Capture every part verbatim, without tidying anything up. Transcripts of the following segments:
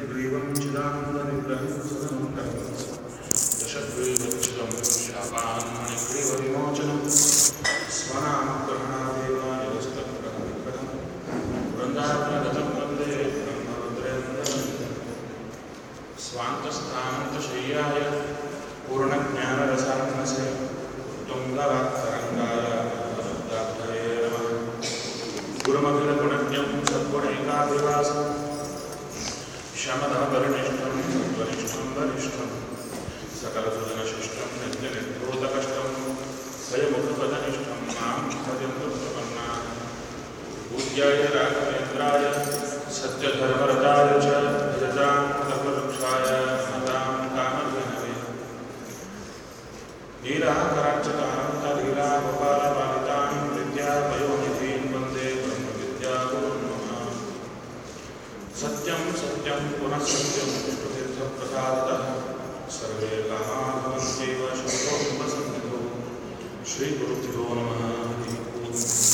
हयग्रीवं चिदानन्दनिग्रहं सदनुत्तरं दशग्रीवच्छिदं शापान्मणिग्रीवविमोचनं स्वनामग्रहणादेव निरस्तग्रहविग्रहं वृन्दावनगतं वन्दे ब्रह्मरुद्रेन्द्रं स्वान्तस्थानन्तशय्याय पूर्णज्ञानरसात्मसे तुङ्गवाक्तरङ्गाय वरदाभये नमः गुरुमखिलगुणज्ञं सद्गुणैकाभिवासं शमदमपरिनिष्ठं सत्त्वनिष्ठं वरिष्ठं सकलसुजनशिष्टं नित्यनिर्धूतकष्टं स्वयमुखपदनिष्ठं मां भजन्तु प्रपन्नाः पूज्याय राघवेन्द्राय सत्यधर्मरताय च भजतां कल्पवृक्षाय नमतां कामधेनवे लीलाकरार्चितानन्तलीलागोपालपालितां विद्यापयोनिधीं वन्दे ब्रह्मविद्यागुरुं नमः सत्यं सत्यं पुनः सत्यं विष्णुतीर्थप्रसादतः सर्वे कामाः भवन्त्येव शतो बिम्बसन्निधौ श्रीगुरुभ्यो नमः हरिः ओम्।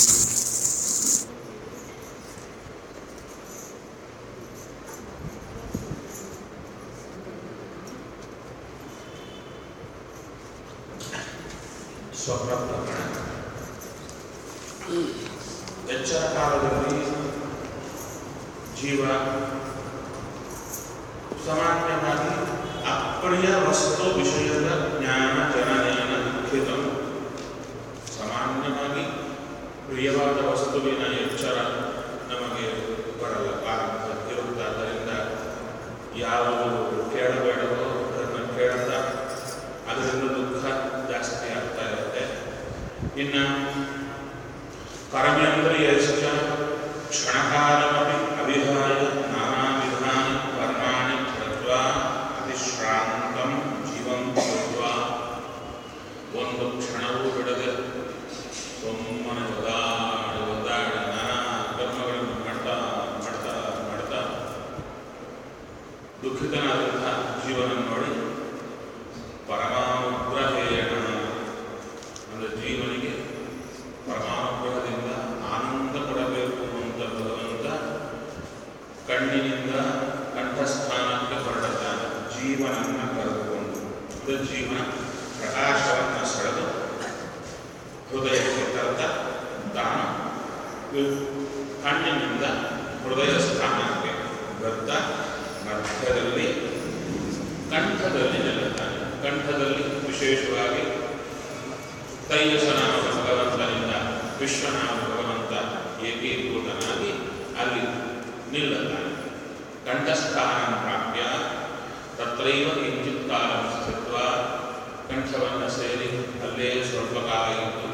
ಸ್ವಪ್ನ ಪ್ರಕರಣ ಎಚ್ಚರ ಕಾಲದಲ್ಲಿ ಜೀವ ಸಾಮಾನ್ಯವಾಗಿ ಅಪ್ರಿಯ ವಸ್ತು ವಿಷಯದ ಜ್ಞಾನ ಜನನೇನ ದುಃಖಿತ. ಸಾಮಾನ್ಯವಾಗಿ ಪ್ರಿಯವಾದ ವಸ್ತುವಿನ ಎಚ್ಚರ ನಮಗೆ ಬರಲ್ಲ, ಆರಂಭ ಇರುತ್ತಾದ್ದರಿಂದ ಯಾವುದು ಕೇಳಬೇಡವೋ ಅದನ್ನು ಕೇಳುತ್ತಾ ಅದರಿಂದ ದುಃಖ ಜಾಸ್ತಿ ಆಗ್ತಾ ಇರುತ್ತೆ. ಇನ್ನು ಕರ್ಮೇಂದ್ರಿಯಶ್ಚ ಕ್ಷಣಕಾಲಮಪಿ ಅವಿಹಾಯ ನಾನಾ ವಿಧಾನಿ ಕರ್ಮಾಣಿ ಕೃತ್ವಾ ಅತಿಶ್ರಾಂತಂ ಜೀವಂ ಕೃತ್ವಾ, ಒಂದು ಕ್ಷಣವೂ ಬಿಡದೆ ಸುಮ್ಮನೆ ಒದ್ದಾಡಿ ಒದ್ದಾಡಿ ನಾನಾ ಕರ್ಮಗಳನ್ನು ಮಾಡ್ತಾ ಮಾಡ್ತಾ ಮಾಡ್ತಾ ದುಃಖಿತನಾದಂಥ ಜೀವನ ನೋಡಿ ಪರಮಾನುಗ್ರಹೇಣ ಅಂದರೆ ಜೀವನಿಗೆ ಪರಮಾನುಗ್ರಹದಿಂದ ಆನಂದ ಕೊಡಬೇಕು ಅಂತ ಭಗವಂತ ಕಣ್ಣಿನಿಂದ ಕಂಠಸ್ಥಾನಕ್ಕೆ ಹೊರಡುತ್ತಾನೆ. ಜೀವನನ್ನು ಕರೆದುಕೊಂಡು ಅಂದರೆ ಜೀವನ ಪ್ರಕಾಶವನ್ನು ಸೆಳೆದು ಹೃದಯಕ್ಕೆ ತರ್ತಾ ತಾನು ಕಣ್ಣಿನಿಂದ ಹೃದಯ ಸ್ಥಾನಕ್ಕೆ ಬರ್ತಾ ಮಧ್ಯದಲ್ಲಿ ಕಂಠದಲ್ಲಿ ನಿಲ್ಲುತ್ತಾನೆ. ಕಂಠದಲ್ಲಿ ವಿಶೇಷವಾಗಿ ತೈಜಸನಾಮ ಭಗವಂತನಿಂದ ವಿಶ್ವನಾಮ ಭಗವಂತ ಏಕೀಭೂತನಾಗಿ ಅಲ್ಲಿ ನಿಲ್ಲುತ್ತಾನೆ. ಕಂಠಸ್ಥಾನ ಪ್ರಾಪ್ಯ ತತ್ರೈವ ಕಿಂಚಿತ್ ಕಾಲ ಸ್ಥಿತ್ವ, ಕಂಠವನ್ನು ಸೇರಿ ಅಲ್ಲೇ ಸ್ವಲ್ಪ ಕಾಲ ಇದ್ದು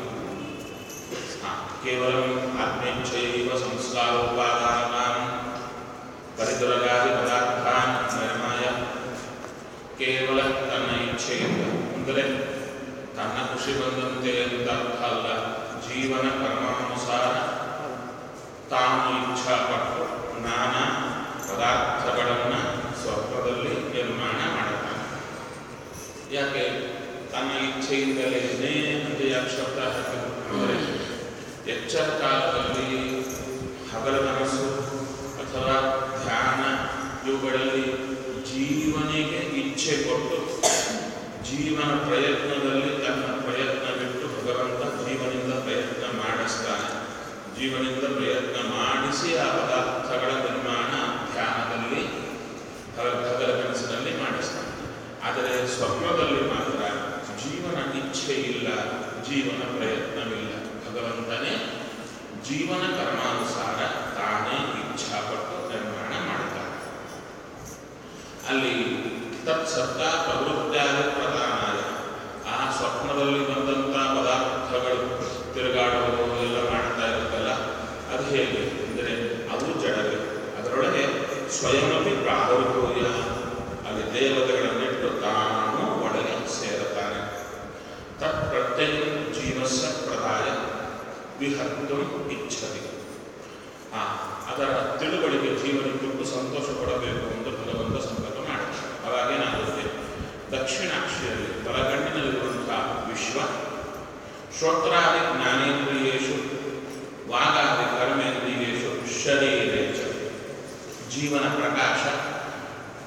ಕೇವಲ ಆತ್ಮೇಚ್ಛೈವ ಸಂಸ್ಕಾರೋಪಾದಾನಾಂ ಪರಿದುರಗಾದಿ ಪದಾರ್ಥಾನ್ ನಿರ್ಮಾಯ, ಕೇವಲ ತನ್ನ ಇಚ್ಛೆಯಿಂದ ಅಂದರೆ ತನ್ನ ಖುಷಿ ಬಂದಂತೆ ಅಂತ ಅರ್ಥ ಅಲ್ಲ, ಜೀವನ ಕರ್ಮಾನುಸಾರ ತಾನು ಇಚ್ಛಾಪಟ್ಟು ನಾನಾ ಪದಾರ್ಥಗಳನ್ನು ಸ್ವಪ್ನದಲ್ಲಿ ನಿರ್ಮಾಣ ಮಾಡುತ್ತಾನೆ. ಯಾಕೆ ತನ್ನ ಇಚ್ಛೆಯಿಂದಲೇ ಅಂತ ಯಾಕೆ ಶಬ್ದ ಹಾಕಿದರೆ, ಎಚ್ಚರ ಕಾಲದಲ್ಲಿ ಹಗಲ ಮನಸ್ಸು ಅಥವಾ ಧ್ಯಾನ ಇವುಗಳಲ್ಲಿ ಜೀವನಿಗೆ ಇಚ್ಛೆ ಕೊಟ್ಟು ಜೀವನ ಪ್ರಯತ್ನದಲ್ಲಿ ತನ್ನ ಪ್ರಯತ್ನ ಬಿಟ್ಟು ಭಗವಂತ ಜೀವನಿಂದ ಪ್ರಯತ್ನ ಮಾಡಿಸ್ತಾನೆ. ಜೀವನಿಂದ ಪ್ರಯತ್ನ ಮಾಡಿಸಿ ಆ ಪದಾರ್ಥಗಳ ನಿರ್ಮಾಣ ಧ್ಯಾನದಲ್ಲಿ ಹಗಲ ಕನಸಿನಲ್ಲಿ ಮಾಡಿಸ್ತಾನೆ. ಆದರೆ ಸ್ವಪ್ನದಲ್ಲಿ ಮಾತ್ರ ಜೀವನ ಇಚ್ಛೆ ಇಲ್ಲ, ಜೀವನ ಪ್ರಯತ್ನವಿಲ್ಲ. ಭಗವಂತನೇ ಜೀವನ ಕರ್ಮಾನುಸಾರ ತಾನೇ ಇಚ್ಛಾಪಟ್ಟು ನಿರ್ಮಾಣ ಮಾಡುತ್ತಾನೆ. ಅಲ್ಲಿ ತತ್ಸತ್ತ ಪ್ರವೃತ್ತಿಯಾದ ಪ್ರಧಾನಾಯ, ಆ ಸ್ವಪ್ನದಲ್ಲಿ ಬಂದಂಥ ಪದಾರ್ಥಗಳು ತಿರುಗಾಡುವುದು ಎಲ್ಲ ಮಾಡ್ತಾ ಇರುತ್ತಲ್ಲ, ಅದು ಹೇಗೆ ಅಂದರೆ ಅದು ಜಡವೇ. ಅದರೊಳಗೆ ಸ್ವಯಂಪಿ ಪ್ರಾದುರ್ಭೂಯ, ಅಲ್ಲಿ ದೇವತೆಗಳನ್ನಿಟ್ಟು ತಾನು ಒಳಗೆ ಸೇರುತ್ತಾನೆ. ತತ್ ಪ್ರತ್ಯಯ ಜೀವಸ್ಯ ಪ್ರದಾಯ ವಿಹರ್ತು ಇಚ್ಛತಿ. ಆ ಅದರ ತಿಳುವಳಿಕೆ ಜೀವನಕ್ಕೂ ಸಂತೋಷ ಪಡಬೇಕು ಅಂತ ಭಗವಂತ ಸಂಕಲ್ಪ ಮಾಡ್ತಾನೆ. ಅವಾಗೇನಾಗುತ್ತೆ, ದಕ್ಷಿಣಾಕ್ಷಿಯಲ್ಲಿ ಬಲಗಣ್ಣಿನಲ್ಲಿರುವಂತಹ ವಿಶ್ವ, ಶ್ರೋತ್ರಾದಿ ಜ್ಞಾನೇಂದ್ರಿಯೇಷು ವಾಗಾದಿ ಕರ್ಮೇಂದ್ರಿಯೇಷು ಶರೀರೇ ಚ, ಜೀವನ ಪ್ರಕಾಶ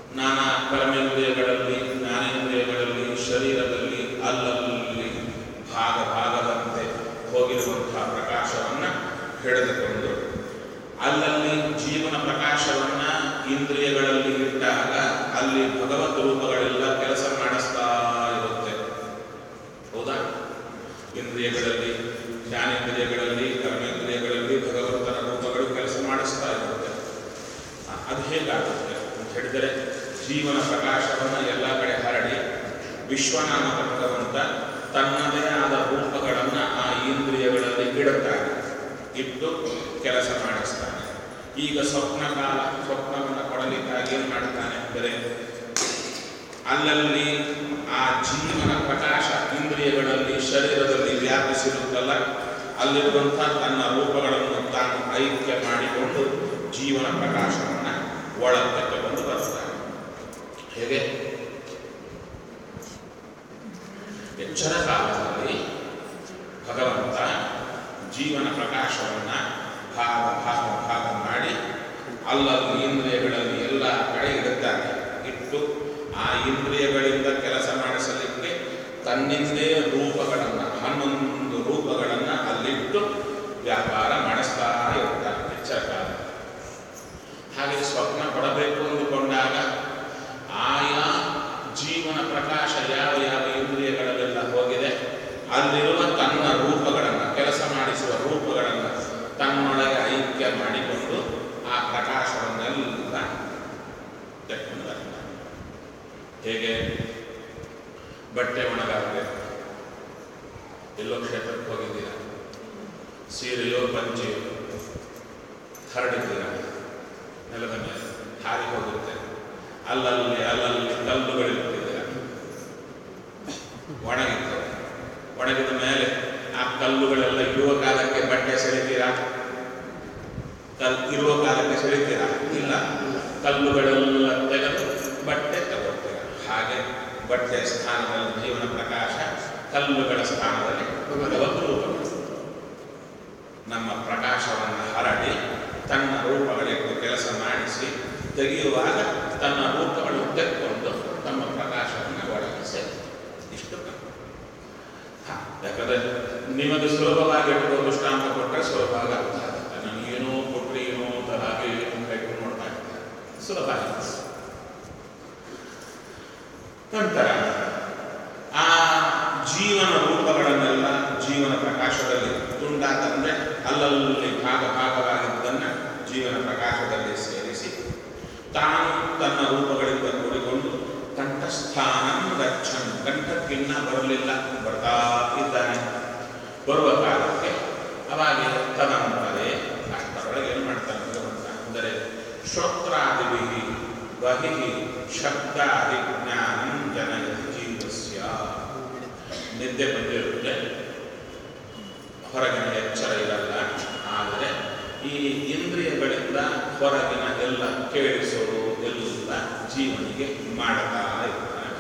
ನಾನಾ ಕರ್ಮೇಂದ್ರಿಯಗಳಲ್ಲಿ, ಜ್ಞಾನೇಂದ್ರಿಯಗಳಲ್ಲಿ, ಶರೀರದಲ್ಲಿ ಅಲ್ಲಲ್ಲಿ ಭಾಗ ಭಾಗದಂತೆ ಹೋಗಿರುವಂತಹ ಪ್ರಕಾಶವನ್ನು ಹಿಡಿದುಕೊಂಡು ಅಲ್ಲಲ್ಲಿ ಜೀವನ ಪ್ರಕಾಶವನ್ನ ಇಂದ್ರಿಯಗಳಲ್ಲಿ ಇಟ್ಟಾಗ ಅಲ್ಲಿ ಭಗವತ್ ರೂಪಗಳೆಲ್ಲ ಕೆಲಸ ಮಾಡಿಸ್ತಾ ಇರುತ್ತೆ. ಹೌದಾ? ಇಂದ್ರಿಯಗಳಲ್ಲಿ, ಜ್ಞಾನೇಂದ್ರಿಯಗಳಲ್ಲಿ, ಕರ್ಮೇಂದ್ರಿಯಗಳಲ್ಲಿ ಭಗವಂತನ ರೂಪಗಳು ಕೆಲಸ ಮಾಡಿಸ್ತಾ ಇರುತ್ತೆ. ಅದು ಹೇಗಾಗುತ್ತೆ ಅಂತ ಹೇಳಿದರೆ, ಜೀವನ ಪ್ರಕಾಶವನ್ನು ಎಲ್ಲ ಕಡೆ ಹರಡಿ ವಿಶ್ವನಾಮಕ ಭಗವಂತ ತನ್ನದೇ ಆದ ರೂಪಗಳನ್ನು ಆ ಇಂದ್ರಿಯಗಳಲ್ಲಿ ಇಡುತ್ತಾನೆ, ಇಟ್ಟು ಕೆಲಸ ಮಾಡಿಸ್ತಾನೆ. ಈಗ ಸ್ವಪ್ನ ಕಾಲ, ಸ್ವಪ್ನವನ್ನು ಕೊಡಲಿಕ್ಕಾಗಿ ಏನು ಮಾಡ್ತಾನೆ ಅಂದರೆ, ಅಲ್ಲಲ್ಲಿ ಆ ಜೀವನ ಪ್ರಕಾಶ ಇಂದ್ರಿಯಗಳಲ್ಲಿ, ಶರೀರದಲ್ಲಿ ವ್ಯಾಪಿಸಿರುತ್ತಲ್ಲ, ಅಲ್ಲಿರುವಂಥ ತನ್ನ ರೂಪಗಳನ್ನು ತಾನು ಐಕ್ಯ ಮಾಡಿಕೊಂಡು ಜೀವನ ಪ್ರಕಾಶವನ್ನು ಒಳಕ್ಕೆ ತಗೊಂಡು ಬರ್ತಾನೆ. ಹೇಗೆ? ಎಚ್ಚರ ಕಾಲದಲ್ಲಿ ಭಗವಂತ ಜೀವನ ಪ್ರಕಾಶವನ್ನು ಭಾಗ ಭಾಗ ಭಾಗ ಮಾಡಿ ಅಲ್ಲಲ್ಲಿ ಇಂದ್ರಿಯಗಳಲ್ಲಿ ಎಲ್ಲ ಕಡೆ ಇಡುತ್ತಾನೆ. ಇಟ್ಟು ಆ ಇಂದ್ರಿಯಗಳಿಂದ ಕೆಲಸ ಮಾಡಿಸಲಿಕ್ಕೆ ತನ್ನಿಂದೇ ರೂಪಗಳನ್ನು, ಹನ್ನೊಂದು ರೂಪಗಳನ್ನು ಅಲ್ಲಿಟ್ಟು ವ್ಯಾಪಾರ ಮಾಡಿಸ್ತಾ ಇರ್ತಾನೆ ಎಚ್ಚರ ಕಾಲ. ಹಾಗೆ ಸ್ವಪ್ನ ಕೊಡಬೇಕು ಅಂದುಕೊಂಡಾಗ ಆಯಾ ಜೀವನ ಪ್ರಕಾಶ ಯಾವ ಯಾವ ಇಂದ್ರಿಯಗಳಲ್ಲೆಲ್ಲ ಹೋಗಿದೆ ಅಲ್ಲಿರುವ ತನ್ನ ರೂಪಗಳನ್ನು, ಕೆಲಸ ಮಾಡಿಸುವ ರೂಪಗಳನ್ನು ತನ್ನೊಳಗೆ ಐಕ್ಯ ಮಾಡಿಕೊಂಡು ಆ ಪ್ರಕಾಶವನ್ನೆಲ್ಲ ತೆಗೆದು ಬರ್ತಾನೆ. ಹೇಗೆ? ಬಟ್ಟೆ ಒಣಗಾಗಬೇಕು. ಎಲ್ಲೋ ಕ್ಷೇತ್ರಕ್ಕೆ ಹೋಗಿದ್ದೀರ, ಸೀರೆಯೋ ಪಂಚೆಯೋ ಹರಡಿದ್ದೀರ, ನೆಲದ ಮೇಲೆ ಹಾರಿ ಹೋಗುತ್ತೆ. ಅಲ್ಲಲ್ಲಿ ಅಲ್ಲಲ್ಲಿ ಕಲ್ಲುಗಳಿಟ್ಟಿದ್ದೀರ, ಒಣಗಿರ್ತವೆ. ಒಣಗಿದ ಮೇಲೆ ಆ ಕಲ್ಲುಗಳೆಲ್ಲ ಇರುವ ಕಾಲಕ್ಕೆ ಬಟ್ಟೆ ಸೆಳಿತೀರಾ? ಕಲ್ ಇರುವ ಕಾಲಕ್ಕೆ ಸೆಳಿತೀರಾ? ಇಲ್ಲ. ಕಲ್ಲುಗಳೆಲ್ಲ ತೆಗೆದು ಬಟ್ಟೆ ತಗೊಳ್ತೀರ. ಹಾಗೆ ಬಟ್ಟೆಯ ಸ್ಥಾನದಲ್ಲಿ ಜೀವನ ಪ್ರಕಾಶ, ಕಲ್ಲುಗಳ ಸ್ಥಾನದಲ್ಲಿ ಭಗವದ್ ರೂಪಗಳು ನಮ್ಮ ಪ್ರಕಾಶವನ್ನು ಹರಡಿ ತನ್ನ ರೂಪಗಳಿಟ್ಟು ಕೆಲಸ ಮಾಡಿಸಿ ತೆಗೆಯುವಾಗ ತನ್ನ ರೂಪಗಳು ತೆಗೆದುಕೊಂಡು ತಮ್ಮ ಪ್ರಕಾಶವನ್ನು ಒಳಗಿಸಿ. ಇಷ್ಟು ಯಾಕಂದರೆ ನಿಮಗೆ ಸುಲಭವಾಗಿ ಇಟ್ಕೊಂಡು ದೃಷ್ಟಾಂತ ಕೊಟ್ಟರೆ ಸುಲಭವಾಗಿ ಅರ್ಥ ಆಗುತ್ತೆ. ನಾನು ಏನೋ ಕೊಟ್ಟರೆ ಏನೋ ಅಂತ ಹಾಗೆ ಏನು ಕೈಕೊಂಡು ನೋಡ್ತಾ ಇರ್ತಾರೆ, ಸುಲಭ ಆಗುತ್ತೆ. ನಂತರ ಆ ಜೀವನ ರೂಪಗಳನ್ನೆಲ್ಲ ಜೀವನ ಪ್ರಕಾಶದಲ್ಲಿ ತುಂಡಾತಂದರೆ ಅಲ್ಲಲ್ಲಿ ಭಾಗ ಭಾಗವಾಗಿದ್ದನ್ನು ಜೀವನ ಪ್ರಕಾಶದಲ್ಲಿ ಸೇರಿಸಿ ತಾನು ತನ್ನ ರೂಪಗಳಿಂದ ಕೂಡಿಕೊಂಡು ಕಂಠಸ್ಥಾನ ಗಚ್ಚನ್, ಕಂಠಕ್ಕಿನ್ನ ಬರಲಿಲ್ಲ, ಬರ್ತಾ ಇದ್ದಾನೆ. ಬರುವ ಕಾಲಕ್ಕೆ ಅವಾಗೆ ತದಂತರೇ ಅಷ್ಟರೊಳಗೆ ಏನು ಮಾಡ್ತಾನೆ ಭಗವಂತ ಅಂದರೆ, ಶ್ರೋತ್ರಾದಿಭಿ ಬಹಿಹಿ ಶಬ್ದಾದಿ ಜ್ಞಾನಂ ಜನಯತಿ ಜೀವಸ್ಯ. ನಿದ್ದೆ ಬಂದಿರುತ್ತೆ, ಹೊರಗಿನ ಎಚ್ಚರ ಇರಲ್ಲ, ಆದರೆ ಈ ಇಂದ್ರಿಯಗಳಿಂದ ಹೊರಗಿನ ಎಲ್ಲ ಕೇಳಿಸೋದು ಎಲ್ಲ ಜೀವನಿಗೆ ಮಾಡ್ತಾ ಇರ್ತಾನೆ.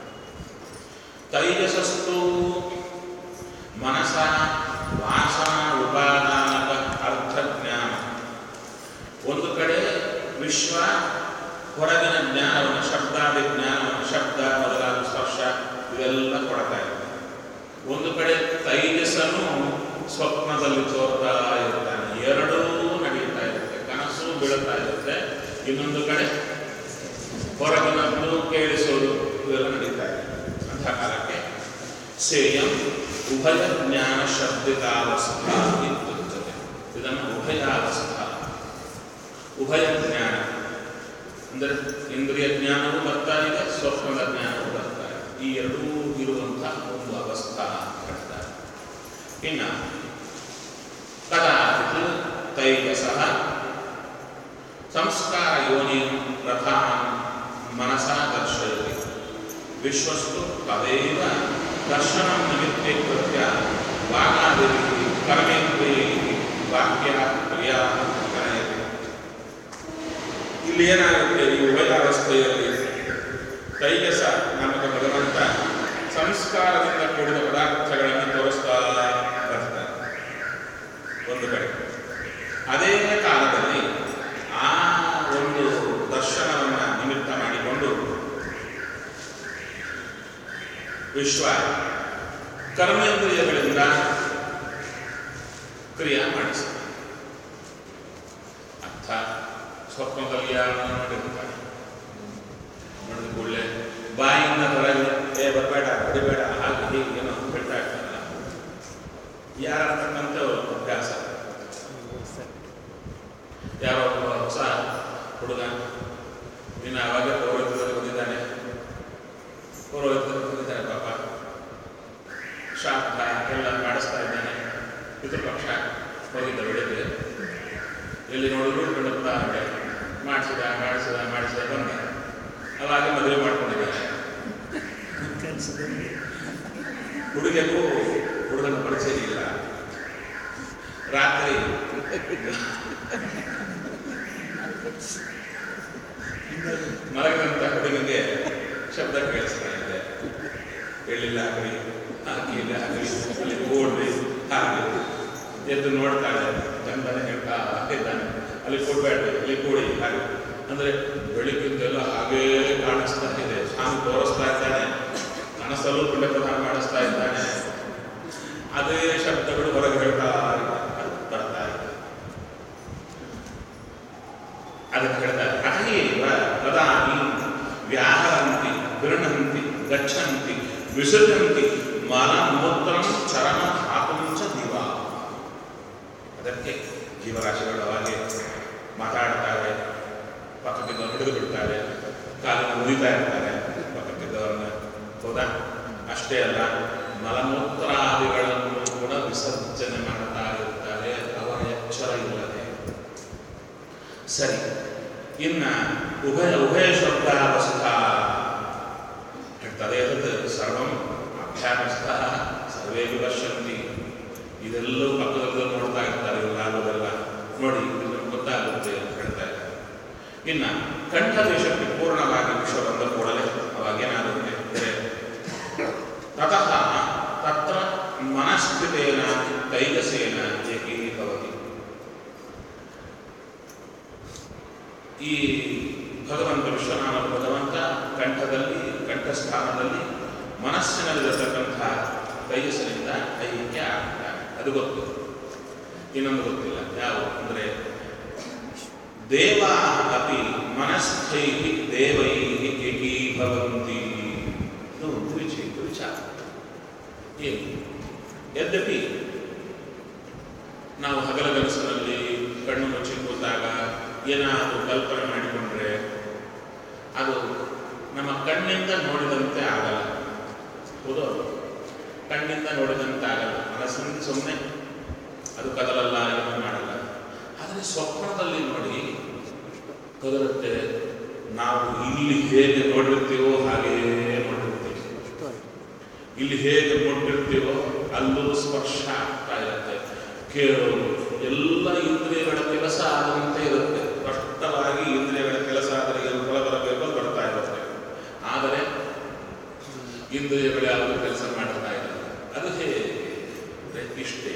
ತೈಜಸಸ್ತು ಮನಸ ವಾಸನ ಉಪಾದಾನಕ ಅರ್ಥಜ್ಞಾನ. ಒಂದು ಕಡೆ ವಿಶ್ವ ಹೊರಗಿನ ಜ್ಞಾನವನ್ನು, ಶಬ್ದಾದಿ ಜ್ಞಾನವನ್ನು, ಶಬ್ದ ಮೊದಲಾದ ಸ್ಪರ್ಶ ಇವೆಲ್ಲ ಕೊಡ್ತಾ ಇದೆ. ಒಂದು ಕಡೆ ತೈಜಸ್ಸನ್ನು ಸ್ವಪ್ನದಲ್ಲಿ ತೋರ್ತಾ ಇರ್ತಾನೆ. ಎರಡೂ ನಡೀತಾ ಇರುತ್ತೆ, ಕನಸು ಬೀಳ್ತಾ ಇರುತ್ತೆ. ಇನ್ನೊಂದು ಕಡೆ ಹೊರಗಿನದ್ದು ಕೇಳಿಸೋದು ಇವೆಲ್ಲ ನಡೀತಾ ಇದೆ. ಅಂಥ ಕಾಲಕ್ಕೆ ಸೇಯಂ ಉಭಯ ಜ್ಞಾನ ಶಬ್ದಿತಾವಸ್ಥಾ ಇತ್ಯುಚ್ಯತೆ. ಇದನ್ನು ಉಭಯಾವಸ್ಥಾ, ಉಭಯ ಜ್ಞಾನ ಅಂದರೆ ಇಂದ್ರಿಯ ಜ್ಞಾನವೂ ಬರ್ತಾ ಇದೆ, ಸ್ವಪ್ನದ ಜ್ಞಾನವೂ ಬರ್ತಾ ಇದೆ. ಈ ಎರಡೂ ಇರುವಂತಹ ಒಂದು ಅವಸ್ಥಾ ಹೇಳ್ತಾರೆ. ಇನ್ನು ಕದಾಚಿತ್ ತೈಜಸಃ ಸಂಸ್ಕಾರ ಯೋನಿ ಪ್ರಧಾನ ಮನಸಾ ದರ್ಶಯತಿ ವಿಶ್ವಸ್ತು ತದೇವ ದರ್ಶನಂ ನಿಮಿತ್ತೀಕೃತ್ಯ ವಾಗಾದಿಭಿಃ ಕರ್ಮೇಂದ್ರಿಯೈಃ ವಾಕ್ಯ ಕ್ರಿಯಾ ಕರಯತಿ. ಇಲ್ಲಿ ಏನಾಗುತ್ತೆ, ಈ ಉಭಯಾವಸ್ಥೆಯಲ್ಲಿ ತೈಜಸ ನಮಗೆ ಭಗವಂತ ಸಂಸ್ಕಾರದಿಂದ ಕೂಡಿದ ಪದಾರ್ಥಗಳನ್ನು ತೋರಿಸ್ತಾ ಬರ್ತಾರೆ ಒಂದು ಕಡೆ. ಅದೇ ಕಾಲದಲ್ಲಿ ಆ ಒಂದು ದರ್ಶನವನ್ನು ನಿಮಿತ್ತ ಮಾಡಿಕೊಂಡು ವಿಶ್ವ ಕರ್ಮೇಂದ್ರಿಯಗಳಿಂದ ಕ್ರಿಯೆ ಮಾಡಿಸ್ತಾನೆ. ಅರ್ಥ ಸ್ವಪ್ನದಲ್ಲಿ ಯಾರನ್ನ ನೋಡಿರ್ತಾನೆ, ನೋಡಿದ ಕೂಡಲೇ ಬಾಯಿಂದ ಹೊರಗೆ ಏ ಬರಬೇಡ ಹೊಡಿಬೇಡ ಹಾಗೆ ಹೀಗೆ ಏನೋ ಹೇಳ್ತಾ ಇರ್ತಾನಲ್ಲ, ಯಾರತಕ್ಕಂಥ ಅಭ್ಯಾಸ. ಯಾರೋ ಒಬ್ಬ ಹೊಸ ಹುಡುಗ ಇನ್ನು ಅವಾಗ ಪೌರೋಹಿತದಲ್ಲಿ ಬಂದಿದ್ದಾನೆ, ಪೌರೋಹಿತದಲ್ಲಿ ಬಂದಿದ್ದಾನೆ ಪಾಪ, ಶಾಖ ಎಲ್ಲ ಮಾಡಿಸ್ತಾ ಇದ್ದಾನೆ. ಪಿತೃಪಕ್ಷ ಹೋಗಿದ್ದ ಬೆಳಿಗ್ಗೆ ಎಲ್ಲಿ ನೋಡಿದ್ರು ಗಂಡಪ್ಪ ಅವಡೆ ಮಾಡಿಸಿದ ಮಾಡಿಸಿದ ಮಾಡಿಸಿದ ಬಂದ. ಅವಾಗ ಮದುವೆ ಮಾಡ್ಕೊಂಡಿದ್ದಾನೆ. ಹುಡುಗಿಗೂ ಹುಡುಗನ ಪರಿಚಯ ಇಲ್ಲ. ರಾತ್ರಿ ಮಲಗಿದಂಥ ಹುಡುಗನಿಗೆ ಶಬ್ದ ಕೇಳಿಸ್ತಾ ಇದೆ. ಹೇಳಿಲ್ಲ ಆಗಲಿ ಹಾಕಿಲ್ಲ ಆಗಲಿ ಅಲ್ಲಿ ಓಡ್ರಿ ಹಾಗೆ ಎದ್ದು ನೋಡ್ತಾಳೆ. ಚಂದನೆ ಹೇಳ್ತಾ ಇದ್ದಾನೆ, ಅಲ್ಲಿ ಕೊಡ್ಬೇಡ್ರಿ ಅಲ್ಲಿ ಕೂಡಿ ಹಾಗೆ ಅಂದರೆ ಬೆಳಿಗ್ಗೆಲ್ಲ ಹಾಗೇ ಕಾಣಿಸ್ತಾ ಇದೆ. ಸ್ವಾಮಿ ತೋರಿಸ್ತಾ ಇದ್ದಾನೆ, ಕನಸಲ್ಲೂ ಪಿಂಡ ಪ್ರದಾನ ಮಾಡಿಸ್ತಾ ಇದ್ದಾನೆ. ಅದೇ ಶಬ್ದಗಳು ಹೊರಗೆ ಹೇಳ್ತಾ ಬರ್ತಾ ಇದೆ. ಅದಕ್ಕೆ ಹೇಳ್ತಾರೆ ಅತೀವ ಪ್ರಧಾನಿ ವ್ಯಾಹರಂತಿ ಗೃಹಂತಿ ಗಚ್ಚಂತಿ ವಿಸರ್ಜಂತಿ ಮಲಮೂತ್ರಂ ಚರಮ ಧಾತುಂಚ ದಿವ. ಅದಕ್ಕೆ ಜೀವರಾಶಿಗಳು ಅವಾಗೆ ಮಾತಾಡ್ತಾರೆ, ಪಕ್ಕಕ್ಕಿದ್ದವ್ರನ್ನ ಹಿಡಿದು ಬಿಡ್ತಾರೆ, ಕಾಲನ್ನು ಮುರಿತಾ ಇರ್ತಾರೆ ಪಕ್ಕಕ್ಕಿದ್ದವ್ರನ್ನ. ಹೌದಾ? ಅಷ್ಟೇ ಅಲ್ಲ, ಮಲಮೂತ್ರಾದಿಗಳನ್ನು ಕೂಡ ವಿಸರ್ಜನೆ ಮಾಡ್ತಾ ಇರ್ತಾರೆ ಅವರ ಎಚ್ಚರ ಇಲ್ಲದೆ. ಸರಿ, ಇನ್ನ ಉಭಯ ಉಭಯ ಶಬ್ದಾವಸ್ಥ ತದೇತತ್ ಸರ್ವಂ ಅಭ್ಯಾಮಸ್ಥ ಸರ್ವೇ ವಿಪಶ್ಯಂತಿ. ಇದೆಲ್ಲವೂ ಪಕ್ಕದಲ್ಲೂ ನೋಡ್ತಾ ಇರ್ತಾರೆ, ಇಲ್ಲ ಆಗೋದೆಲ್ಲ ನೋಡಿ ನಮ್ಗೆ ಗೊತ್ತಾಗುತ್ತೆ ಅಂತ ಹೇಳ್ತಾ ಇದ್ದಾರೆ. ಇನ್ನ ಕಂಠದೇಶಕ್ಕೆ ಪೂರ್ಣವಾಗಿ ವಿಶ್ವ ಬಂದ ಕೂಡಲೇ ಅವಾಗೇನಾಗುತ್ತೆ ಅಂದರೆ ತತಃ ತತ್ರ ಮನಸ್ಥಿತೇನ ತೈಜಸೇನ ಏಕೀಭವತಿ. ಈ ಭಗವಂತ ವಿಶ್ವನಾಮ ಭಗವಂತ ಕಂಠದಲ್ಲಿ ಕಂಠಸ್ಥಾನದಲ್ಲಿ ಮನಸ್ಸಿನಲ್ಲಿರತಕ್ಕಂಥ ತೈಜಸ್ಸಿನಿಂದ ಐಕ್ಯ ಆಗ್ತಾರೆ. ಅದು ಗೊತ್ತು. ಇನ್ನೊಂದು ಗೊತ್ತಿಲ್ಲ ಯಾವ ಅಂದರೆ ದೇವಾ ಅಪಿ ಮನಸ್ಥೈ ದೇವೈ ಏಕೀಭವಂತಿ. ಇದು ಒಂದು ವಿಚಿ ವಿಚಾರ ಏನು. ಯದ್ಯಪಿ ನಾವು ಹಗಲಗನಸಿನಲ್ಲಿ ಕಣ್ಣು ಮುಚ್ಚಿ ಕೂತಾಗ ಏನಾದರೂ ಕಲ್ಪನೆ ಮಾಡಿಕೊಂಡ್ರೆ ಅದು ನಮ್ಮ ಕಣ್ಣಿಂದ ನೋಡಿದಂತೆ ಆಗಲ್ಲ. ಹೌದು, ಕಣ್ಣಿಂದ ನೋಡಿದಂತೆ ಆಗಲ್ಲ. ಮನಸ್ಸಿನಿಂದ ಸುಮ್ಮನೆ ಅದು ಕದಲಲ್ಲ, ಏನೂ ಮಾಡಲ್ಲ. ಆದರೆ ಸ್ವಪ್ನದಲ್ಲಿ ನೋಡಿ ಕದಲುತ್ತೆ. ನಾವು ಇಲ್ಲಿ ಹೇಗೆ ನೋಡಿರ್ತೀವೋ ಹಾಗೆಯೇ ನೋಡಿರ್ತೀವಿ. ಇಲ್ಲಿ ಹೇಗೆ ನೋಡಿರ್ತೀವೋ ಅಲ್ಲೂ ಸ್ಪರ್ಶ ಆಗ್ತಾ ಇರುತ್ತೆ. ಕೇಳೋದು ಎಲ್ಲ ಇಂದ್ರಿಯಗಳ ಕೆಲಸ ಆದಂತೆ ಇರುತ್ತೆ. ಸ್ಪಷ್ಟವಾಗಿ ಇಂದ್ರಿಯಗಳ ಕೆಲಸ ಆದರೆ ಏನು ಫಲ ಬರಬೇಕು ಅದು ಬರ್ತಾ ಇರುತ್ತೆ. ಆದರೆ ಇಂದ್ರಿಯಗಳು ಯಾವುದು ಕೆಲಸ ಮಾಡ್ತಾ ಇಲ್ಲ. ಅದು ಹೇಗೆ ಇಷ್ಟೇ.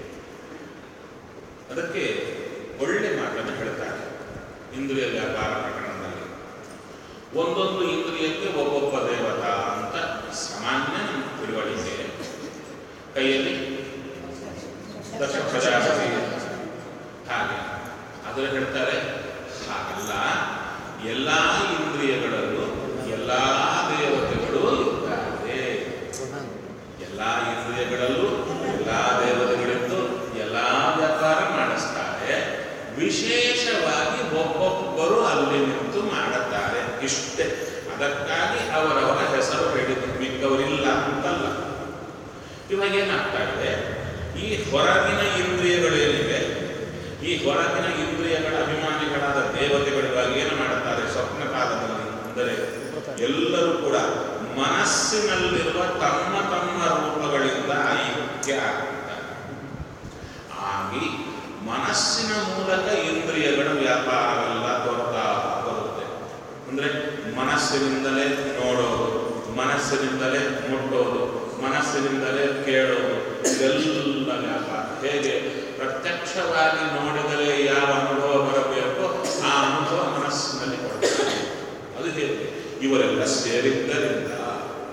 ಅದಕ್ಕೆ ಒಳ್ಳೆ ಮಾತನ್ನು ಹೇಳ್ತಾರೆ ಇಂದ್ರಿಯ ವ್ಯಾಪಾರ ಪ್ರಕರಣದಲ್ಲಿ. ಒಂದೊಂದು ಇಂದ್ರಿಯಕ್ಕೆ ಒಬ್ಬೊಬ್ಬ ದೇವತಾ ಅಂತ ಸಾಮಾನ್ಯ ತಿಳುವಳಿಕೆ. ಕೈಯಲ್ಲಿ ದಕ್ಷ ಪ್ರಜಾಪತಿ ಹಾಗೆ. ಆದರೆ ಹೇಳ್ತಾರೆ ಹಾಗಲ್ಲ, ಎಲ್ಲ ಇಂದ್ರಿಯಗಳಲ್ಲೂ ಎಲ್ಲ ದೇವತೆಗಳು ಇದ್ದಾರೆ. ಎಲ್ಲ ಇಂದ್ರಿಯಗಳಲ್ಲೂ ಎಲ್ಲ ದೇವತೆಗಳಿದ್ದು ಎಲ್ಲ ವ್ಯಾಪಾರ ಮಾಡಿಸ್ತಾರೆ. ವಿಶೇಷವಾಗಿ ಒಬ್ಬೊಬ್ಬರು ಅಲ್ಲಿ ನಿಂತು ಮಾಡುತ್ತಾರೆ. ಇಷ್ಟೇ. ಅದಕ್ಕಾಗಿ ಅವರವರ ಹೆಸರು ಹೇಳಿದ್ರು, ಮಿಕ್ಕವರಿಲ್ಲ ಅಂತಲ್ಲ. ಇವಾಗ ಏನಾಗ್ತಾ ಇದೆ, ಈ ಹೊರಗಿನ ಇಂದ್ರಿಯಗಳೇನಿವೆ, ಈ ಹೊರಗಿನ ಇಂದ್ರಿಯಗಳ ಅಭಿಮಾನಿಗಳಾದ ದೇವತೆಗಳಿಗಾಗಿ ಏನು ಮಾಡುತ್ತಾರೆ ಸ್ವಪ್ನ ಕಾಲದಲ್ಲಿ ಅಂದರೆ ಎಲ್ಲರೂ ಕೂಡ ಮನಸ್ಸಿನಲ್ಲಿರುವ ತಮ್ಮ ತಮ್ಮ ರೂಪಗಳಿಂದ ಐಕ್ಯ ಆಗ್ತಾರೆ. ಆಗಿ ಮನಸ್ಸಿನ ಮೂಲಕ ಇಂದ್ರಿಯಗಳ ವ್ಯಾಪಾರವೆಲ್ಲ ತೋರ್ತಾ ಬರುತ್ತೆ. ಅಂದರೆ ಮನಸ್ಸಿನಿಂದಲೇ ನೋಡೋದು, ಮನಸ್ಸಿನಿಂದಲೇ ಮುಟ್ಟೋದು, ಮನಸ್ಸಿನಿಂದಲೇ ಕೇಳೋದು, ಇದೆಲ್ಲ ವ್ಯಾಪಾರ. ಹೇಗೆ ಪ್ರತ್ಯಕ್ಷವಾಗಿ ನೋಡಿದರೆ ಯಾವ ಅನುಭವ ಬರಬೇಕೋ ಆ ಅನುಭವ ಮನಸ್ಸಿನಲ್ಲಿ ಕೊಡ್ತಾರೆ. ಅದು ಹೇಗೆ ಇವರೆಲ್ಲ ಸೇರಿದ್ದರಿಂದ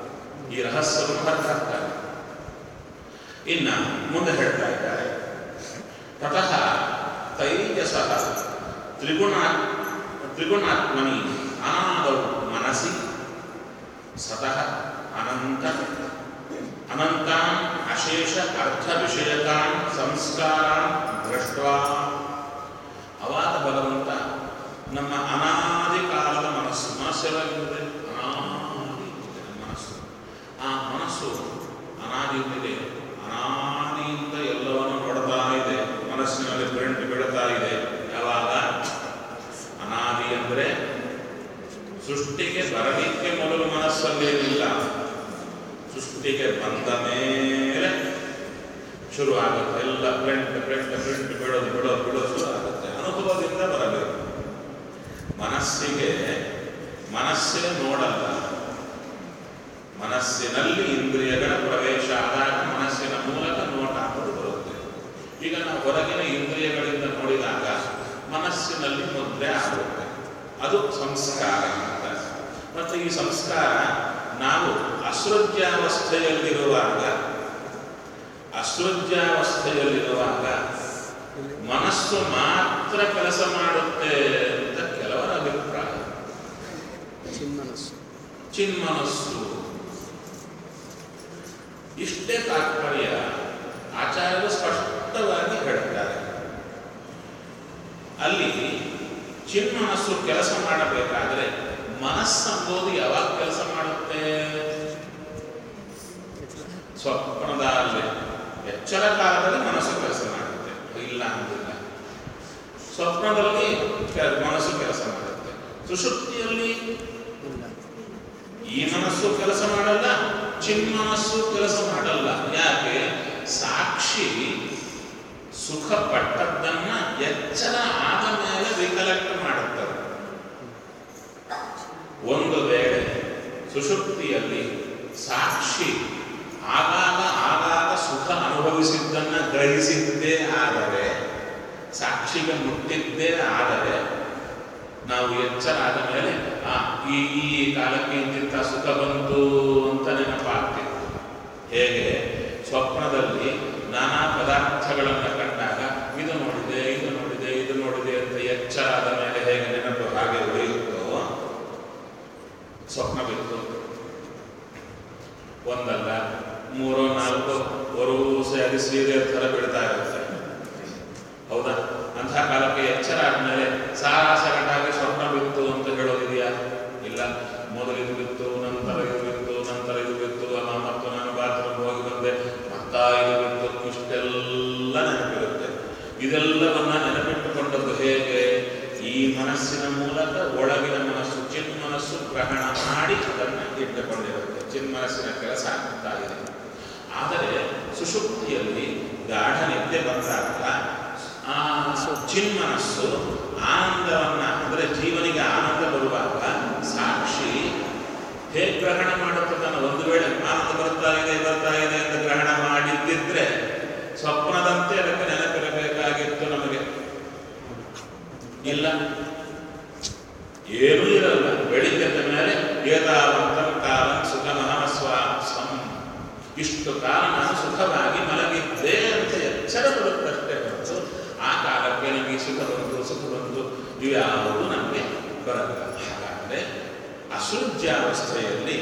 ಈ ರಹಸ್ಯವನ್ನು ಹೊರತಾಕ್ತಾರೆ. ಇನ್ನು ಮುಂದೆ ಹೇಳ್ತಾ ಇದ್ದಾರೆ, ತತಃ ತೈಜಸಃ ತ್ರಿಗುಣ ತ್ರಿಗುಣಾತ್ಮನಿ ಅನಾದೌ ಮನಸಿ ಸತಃ ಅನಂತ ಅನಂತಾನ್ ಅಶೇಷ ಅರ್ಥ ವಿಷಯಕಾನ್ ಸಂಸ್ಕಾರಾನ್ ದೃಷ್ಟ್ವಾ. ಅವಾಗ ಭಗವಂತ ನಮ್ಮ ಅನಾದಿ ಕಾಲದ ಮನಸ್ಸು ಮನಸ್ಸೆಲ್ಲದೆ ಅನಾದಿ ಮನಸ್ಸು, ಆ ಮನಸ್ಸು ಅನಾದಿಯಲ್ಲಿದೆ, ಅನಾದಿಯಿಂದ ಎಲ್ಲವನ್ನು ನೋಡ್ತಾ ಇದೆ, ಮನಸ್ಸಿನಲ್ಲಿ ಪ್ರಿಂಟ್ ಬಿಡ್ತಾ ಇದೆ. ಯಾವಾಗ? ಅನಾದಿ ಅಂದರೆ ಸೃಷ್ಟಿಗೆ ಬರಲಿಕ್ಕೆ ಮೊದಲು ಮನಸ್ಸಲ್ಲೇನಿಲ್ಲ, ಸೃಷ್ಟಿಗೆ ಬಂದ ಮೇಲೆ ಶುರು ಆಗುತ್ತೆ. ಎಲ್ಲ ಪ್ರಿಂಟ್ ಪ್ರಿಂಟ್ ಪ್ರಿಂಟ್ ಬಿಡೋದು ಬಿಡೋದು ಬಿಡೋದು ಶುರು ಆಗುತ್ತೆ. ಅನುಭವದಿಂದ ಬರಬೇಕು. ಮನಸ್ಸಿಗೆ ಮನಸ್ಸೇ ನೋಡಲ್ಲ, ಮನಸ್ಸಿನಲ್ಲಿ ಇಂದ್ರಿಯಗಳ ಪ್ರವೇಶ ಆದಾಗ ಮನಸ್ಸಿನ ಮೂಲಕ ನೋಟ ಅನ್ನೋದು ಬರುತ್ತೆ. ಈಗ ನಾವು ಹೊರಗಿನ ಇಂದ್ರಿಯಗಳಿಂದ ನೋಡಿದಾಗ ಮನಸ್ಸಿನಲ್ಲಿ ಮುದ್ರೆ ಆಗುತ್ತೆ. ಅದು ಸಂಸ್ಕಾರ ಅಂತ. ಮತ್ತು ಈ ಸಂಸ್ಕಾರ ನಾವು ಅಸೃಜ್ಯಾವಸ್ಥೆಯಲ್ಲಿರುವಾಗ ಅಸೃಜ್ಯಾವಸ್ಥೆಯಲ್ಲಿರುವಾಗ ಮನಸ್ಸು ಮಾತ್ರ ಕೆಲಸ ಮಾಡುತ್ತೆ ಅಂತ ಕೆಲವರ ಅಭಿಪ್ರಾಯ. ಚಿನ್ಮನಸ್ಸು ಚಿನ್ಮನಸ್ಸು ಇಷ್ಟೇ ತಾತ್ಪರ್ಯ ಆಚಾರ್ಯರು ಸ್ಪಷ್ಟವಾಗಿ ಹೇಳ್ತಾರೆ. ಅಲ್ಲಿ ಚಿನ್ಮನಸ್ಸು ಕೆಲಸ ಮಾಡಬೇಕಾದ್ರೆ ಮನಸ್ಸಂಬುದು ಯಾವಾಗ ಕೆಲಸ ಮಾಡುತ್ತೆ? ಸ್ವಪ್ನದಲ್ಲಿ, ಎಚ್ಚರ ಕಾಲದಲ್ಲಿ ಮನಸ್ಸು ಕೆಲಸ ಮಾಡುತ್ತೆ, ಇಲ್ಲ ಅಂತಿಲ್ಲ. ಸ್ವಪ್ನದಲ್ಲಿ ಮನಸ್ಸು ಕೆಲಸ ಮಾಡುತ್ತೆ, ಸುಷುಪ್ತಿಯಲ್ಲಿ ಈ ಮನಸ್ಸು ಕೆಲಸ ಮಾಡಲ್ಲ, ಚಿನ್ಮನಸ್ಸು ಕೆಲಸ ಮಾಡಲ್ಲ. ಯಾಕೆ? ಸಾಕ್ಷಿ ಸುಖ ಪಟ್ಟದ್ದನ್ನ ಎಚ್ಚರ ಆದ ಮೇಲೆ ರಿಕಲೆಕ್ಟ್ ಮಾಡುತ್ತದೆ. ಒಂದು ವೇಳೆ ಸುಷುಪ್ತಿಯಲ್ಲಿ ಸಾಕ್ಷಿ ಆಗಾಗ ಆಗಾಗ ಸುಖ ಅನುಭವಿಸಿದ್ದನ್ನ ಗ್ರಹಿಸಿದ್ದೇ ಆದರೆ, ಸಾಕ್ಷಿಗೆ ಮುಟ್ಟಿದ್ದೇ ಆದರೆ, ನಾವು ಎಚ್ಚರ ಆದ ಮೇಲೆ ಆ ಈ ಈ ಕಾಲಕ್ಕೆ ಇಂತಿಂತ ಸುಖ ಬಂತು ಅಂತ ನೆನಪಾಗ್ತಿತ್ತು. ಹೇಗೆ ಸ್ವಪ್ನದಲ್ಲಿ ನಾನಾ ಪದಾರ್ಥಗಳನ್ನು ಕಂಡಾಗ ಇದು ನೋಡಿದೆ ಇದು ನೋಡಿದೆ ಇದು ನೋಡಿದೆ ಅಂತ ಎಚ್ಚರ ಆದ ಮೇಲೆ ಹೇಗೆ ನೆನಪು ಹಾಗೆ ಉಳಿಯುತ್ತೋ, ಸ್ವಪ್ನ ಬಿತ್ತು ಒಂದಲ್ಲ ಮೂರೋ ನಾಲ್ಕು ವರುಸೆ ಅದು ಸೀರಿಯಲ್ ಥರ ಬಿಡ್ತಾ ಇರುತ್ತೆ. ಹೌದಾ? ಅಂಥ ಕಾಲಕ್ಕೆ ಎಚ್ಚರ ಆದಮೇಲೆ ಸಾರಾ ಸಗಟಾಗಿ ಸ್ವಪ್ನ ಬಿತ್ತು ಅಂತ ಹೇಳೋದಿದೆಯಾ? ಇಲ್ಲ. ಮೊದಲು ಇದು ಬಿತ್ತು, ನಂತರ ಇದು ಬಿತ್ತು, ನಂತರ ಇದು ಬಿತ್ತು, ಅಮ್ಮ ಮತ್ತು ನಾನು ಬಾತ್ರೂಮ್ ಹೋಗಿ ಬಂದೆ, ಮತ್ತ ಇದು ಬಿತ್ತು, ಇಷ್ಟೆಲ್ಲ ನೆನಪಿರುತ್ತೆ. ಇದೆಲ್ಲವನ್ನ ನೆನಪಿಟ್ಟುಕೊಂಡದ್ದು ಹೇಗೆ? ಈ ಮನಸ್ಸಿನ ಮೂಲಕ ಒಳಗಿನ ಮನಸ್ಸು ಚಿನ್ಮನಸ್ಸು ಗ್ರಹಣ ಮಾಡಿ ಅದನ್ನು ಇಟ್ಟುಕೊಂಡಿರುತ್ತೆ. ಚಿನ್ಮನಸ್ಸಿನ ಕೆಲಸ ಆಗ್ತಾ ಇದೆ. ಆದರೆ ಸುಷುಪ್ತಿಯಲ್ಲಿ ಗಾಢ ನಿದ್ದೆ ಬಂದಾಗ ಆ ಚಿನ್ಮನಸ್ಸು ಆನಂದವನ್ನ, ಅಂದರೆ ಜೀವನಿಗೆ ಆನಂದ ಬರುವಾಗ ಸಾಕ್ಷಿ ಹೇಗೆ ಗ್ರಹಣ ಮಾಡುತ್ತದನ್ನು, ಒಂದು ವೇಳೆ ಆನಂದ ಬರ್ತಾ ಇದೆ ಬರ್ತಾ ಇದೆ ಅಂತ ಗ್ರಹಣ ಮಾಡಿದ್ದಿದ್ರೆ ಸ್ವಪ್ನದಂತೆ ಅದಕ್ಕೆ ನೆನಪಿರಬೇಕಾಗಿತ್ತು ನಮಗೆ. ಇಲ್ಲ, ಏನೂ ಇರಲ್ಲ. ಬೆಳಿಗ್ಗೆ ಮೇಲೆ ಏತಾವಂತ ಕಾಲ ಸುಖಮಃ ಸ್ವಾಸಂ, ಇಷ್ಟು ಕಾಲ ನಾನು ಸುಖವಾಗಿ ಮಲಗಿದ್ದೆ ಅಂತ ಎಚ್ಚರ ಬರುತ್ತಷ್ಟೇ ಹೊರತು ಆ ಕಾಲಕ್ಕೆ ನನಗೆ ಸುಖ ಬಂತು ಸುಖ ಬಂತು ಇವ್ಯಾವುದು ನಮಗೆ ಬರಲ್ಲ. ಹಾಗಾದರೆ ಅಸೃಜ್ಯಾವಸ್ಥೆಯಲ್ಲಿ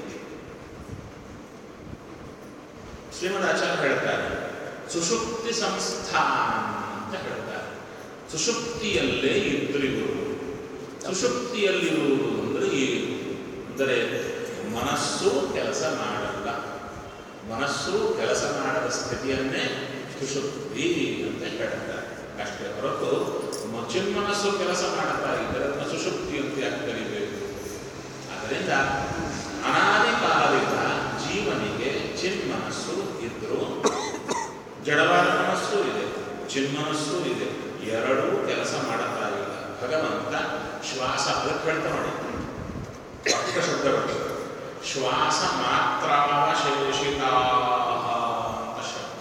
ಶ್ರೀಮದಾಚಾರ್ಯ ಹೇಳ್ತಾರೆ ಸುಷುಪ್ತಿ ಸಂಸ್ಥಾನ ಅಂತ ಹೇಳ್ತಾರೆ. ಸುಷುಪ್ತಿಯಲ್ಲೇ ಇದ್ರಿರುವುದು. ಸುಷುಪ್ತಿಯಲ್ಲಿರುವುದು ಅಂದರೆ ಏನು? ಅಂದರೆ ಮನಸ್ಸು ಕೆಲಸ ಮಾಡಲ್ಲ, ಮನಸ್ಸು ಕೆಲಸ ಮಾಡದ ಸ್ಥಿತಿಯನ್ನೇ ಸುಷುಪ್ತಿ ಅಂತ ಹೇಳ್ತಾರೆ. ಅಷ್ಟೇ ಹೊರತು ಚಿನ್ಮನಸ್ಸು ಕೆಲಸ ಮಾಡ್ತಾ ಇದ್ದರೆ ಅದನ್ನು ಸುಷುಪ್ತಿ ಅಂತ ಯಾಕೆ ಕರಿಬೇಕು? ಆದ್ದರಿಂದ ಅನಾದಿ ಕಾಲದಿಂದ ಜೀವನಿಗೆ ಚಿನ್ಮನಸ್ಸು ಇದ್ದರೂ ಜಡವಾದ ಮನಸ್ಸು ಇದೆ, ಚಿನ್ಮನಸ್ಸು ಇದೆ, ಎರಡೂ ಕೆಲಸ ಮಾಡುತ್ತಾ ಇಲ್ಲ. ಭಗವಂತ ಶ್ವಾಸ ಅದಕ್ಕೆ ಹೇಳ್ತಾ ನೋಡಿ, ಪಕ್ಕ ಶಬ್ದ ಬರ್ತದೆ, ಶ್ವಾಸ ಮಾತ್ರ ಶೇಷಿತ ಅಂತ ಶಬ್ದ.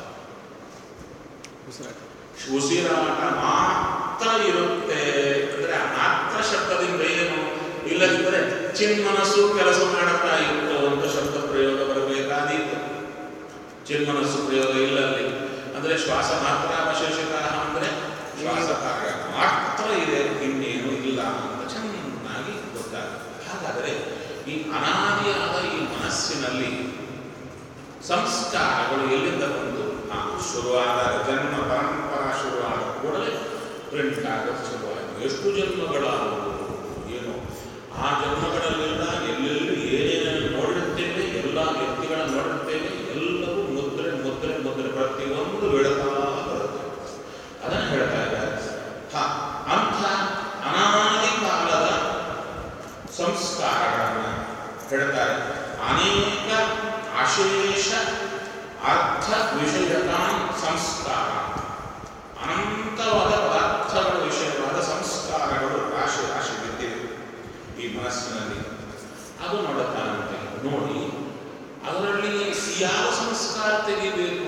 ಉಸಿರಾಟ ಮಾತ್ರ ಇರುತ್ತೆ ಅಂದರೆ ಮಾತ್ರ ಶಬ್ದದಿಂದ ಏನು? ಇಲ್ಲದಿದ್ದರೆ ಚಿನ್ಮನಸ್ಸು ಕೆಲಸ ಮಾಡುತ್ತಾ ಇತ್ತು ಅಂತ ಶಬ್ದ ಪ್ರಯೋಗ ಬರಬೇಕಾದೀತು. ಚಿನ್ಮನಸ್ಸು ಪ್ರಯೋಗ ಇಲ್ಲಲ್ಲಿ ಅಂದರೆ ಶ್ವಾಸ ಮಾತ್ರ ಅವಶೇಷಿತ ಅಂದರೆ ಶ್ವಾಸ ಕಾರ್ಯ ಮಾತ್ರ ಇದೆ, ಇನ್ನೇನು ಇಲ್ಲ ಅಂತ ಚೆನ್ನಾಗಿ ಗೊತ್ತಾಗುತ್ತೆ. ಹಾಗಾದರೆ ಈ ಅನಾದಿಯಾದ ಈ ಮನಸ್ಸಿನಲ್ಲಿ ಸಂಸ್ಕಾರಗಳು ಎಲ್ಲಿಂದ ಬಂದು ಆ ಶುರುವಾದಾಗ ಜನ್ಮ ಪರಂಪರಾ ಶುರುವಾದ ಕೂಡಲೇ ಪ್ರಿಂಟ್ ಆಗೋದು ಶುರುವಾಯಿತು. ಎಷ್ಟು ಜನ್ಮಗಳಾದವು ಏನು, ಆ ಜನ್ಮಗಳಲ್ಲೆಲ್ಲ ಎಲ್ಲೆಲ್ಲಿ ಏನೇನನ್ನು ನೋಡಿರುತ್ತೇವೆ, ಎಲ್ಲ ವ್ಯಕ್ತಿಗಳನ್ನು ನೋಡಿರುತ್ತೇವೆ, ಎಲ್ಲವೂ ಮುದ್ರೆ ಮುದ್ರೆ ಮುದ್ರೆ ಪ್ರತಿಯೊಂದು ಬೆಳತಾ ಬರುತ್ತೆ. ಅದನ್ನು ಹೇಳ್ತಾ ಇದ್ದಾರೆ. ಹ ಅಂಥ ಅನಾದಿ ಕಾಲದ ಸಂಸ್ಕಾರಗಳನ್ನು ಹೇಳ್ತಾರೆ. ಅನೇಕ ಅಶೇಷ ಅರ್ಥ ವಿಷಯಕ ಸಂಸ್ಕಾರ, ಅನಂತವಾದ ಪದಾರ್ಥಗಳ ವಿಷಯವಾದ ಸಂಸ್ಕಾರಗಳು ರಾಶಿ ರಾಶಿ ಬಿದ್ದಿವೆ ಈ ಮನಸ್ಸಿನಲ್ಲಿ. ಅದು ನೋಡುತ್ತಾನಂತೆ. ನೋಡಿ ಅದರಲ್ಲಿ ಯಾವ ಸಂಸ್ಕಾರ ತೆಗಿಬೇಕು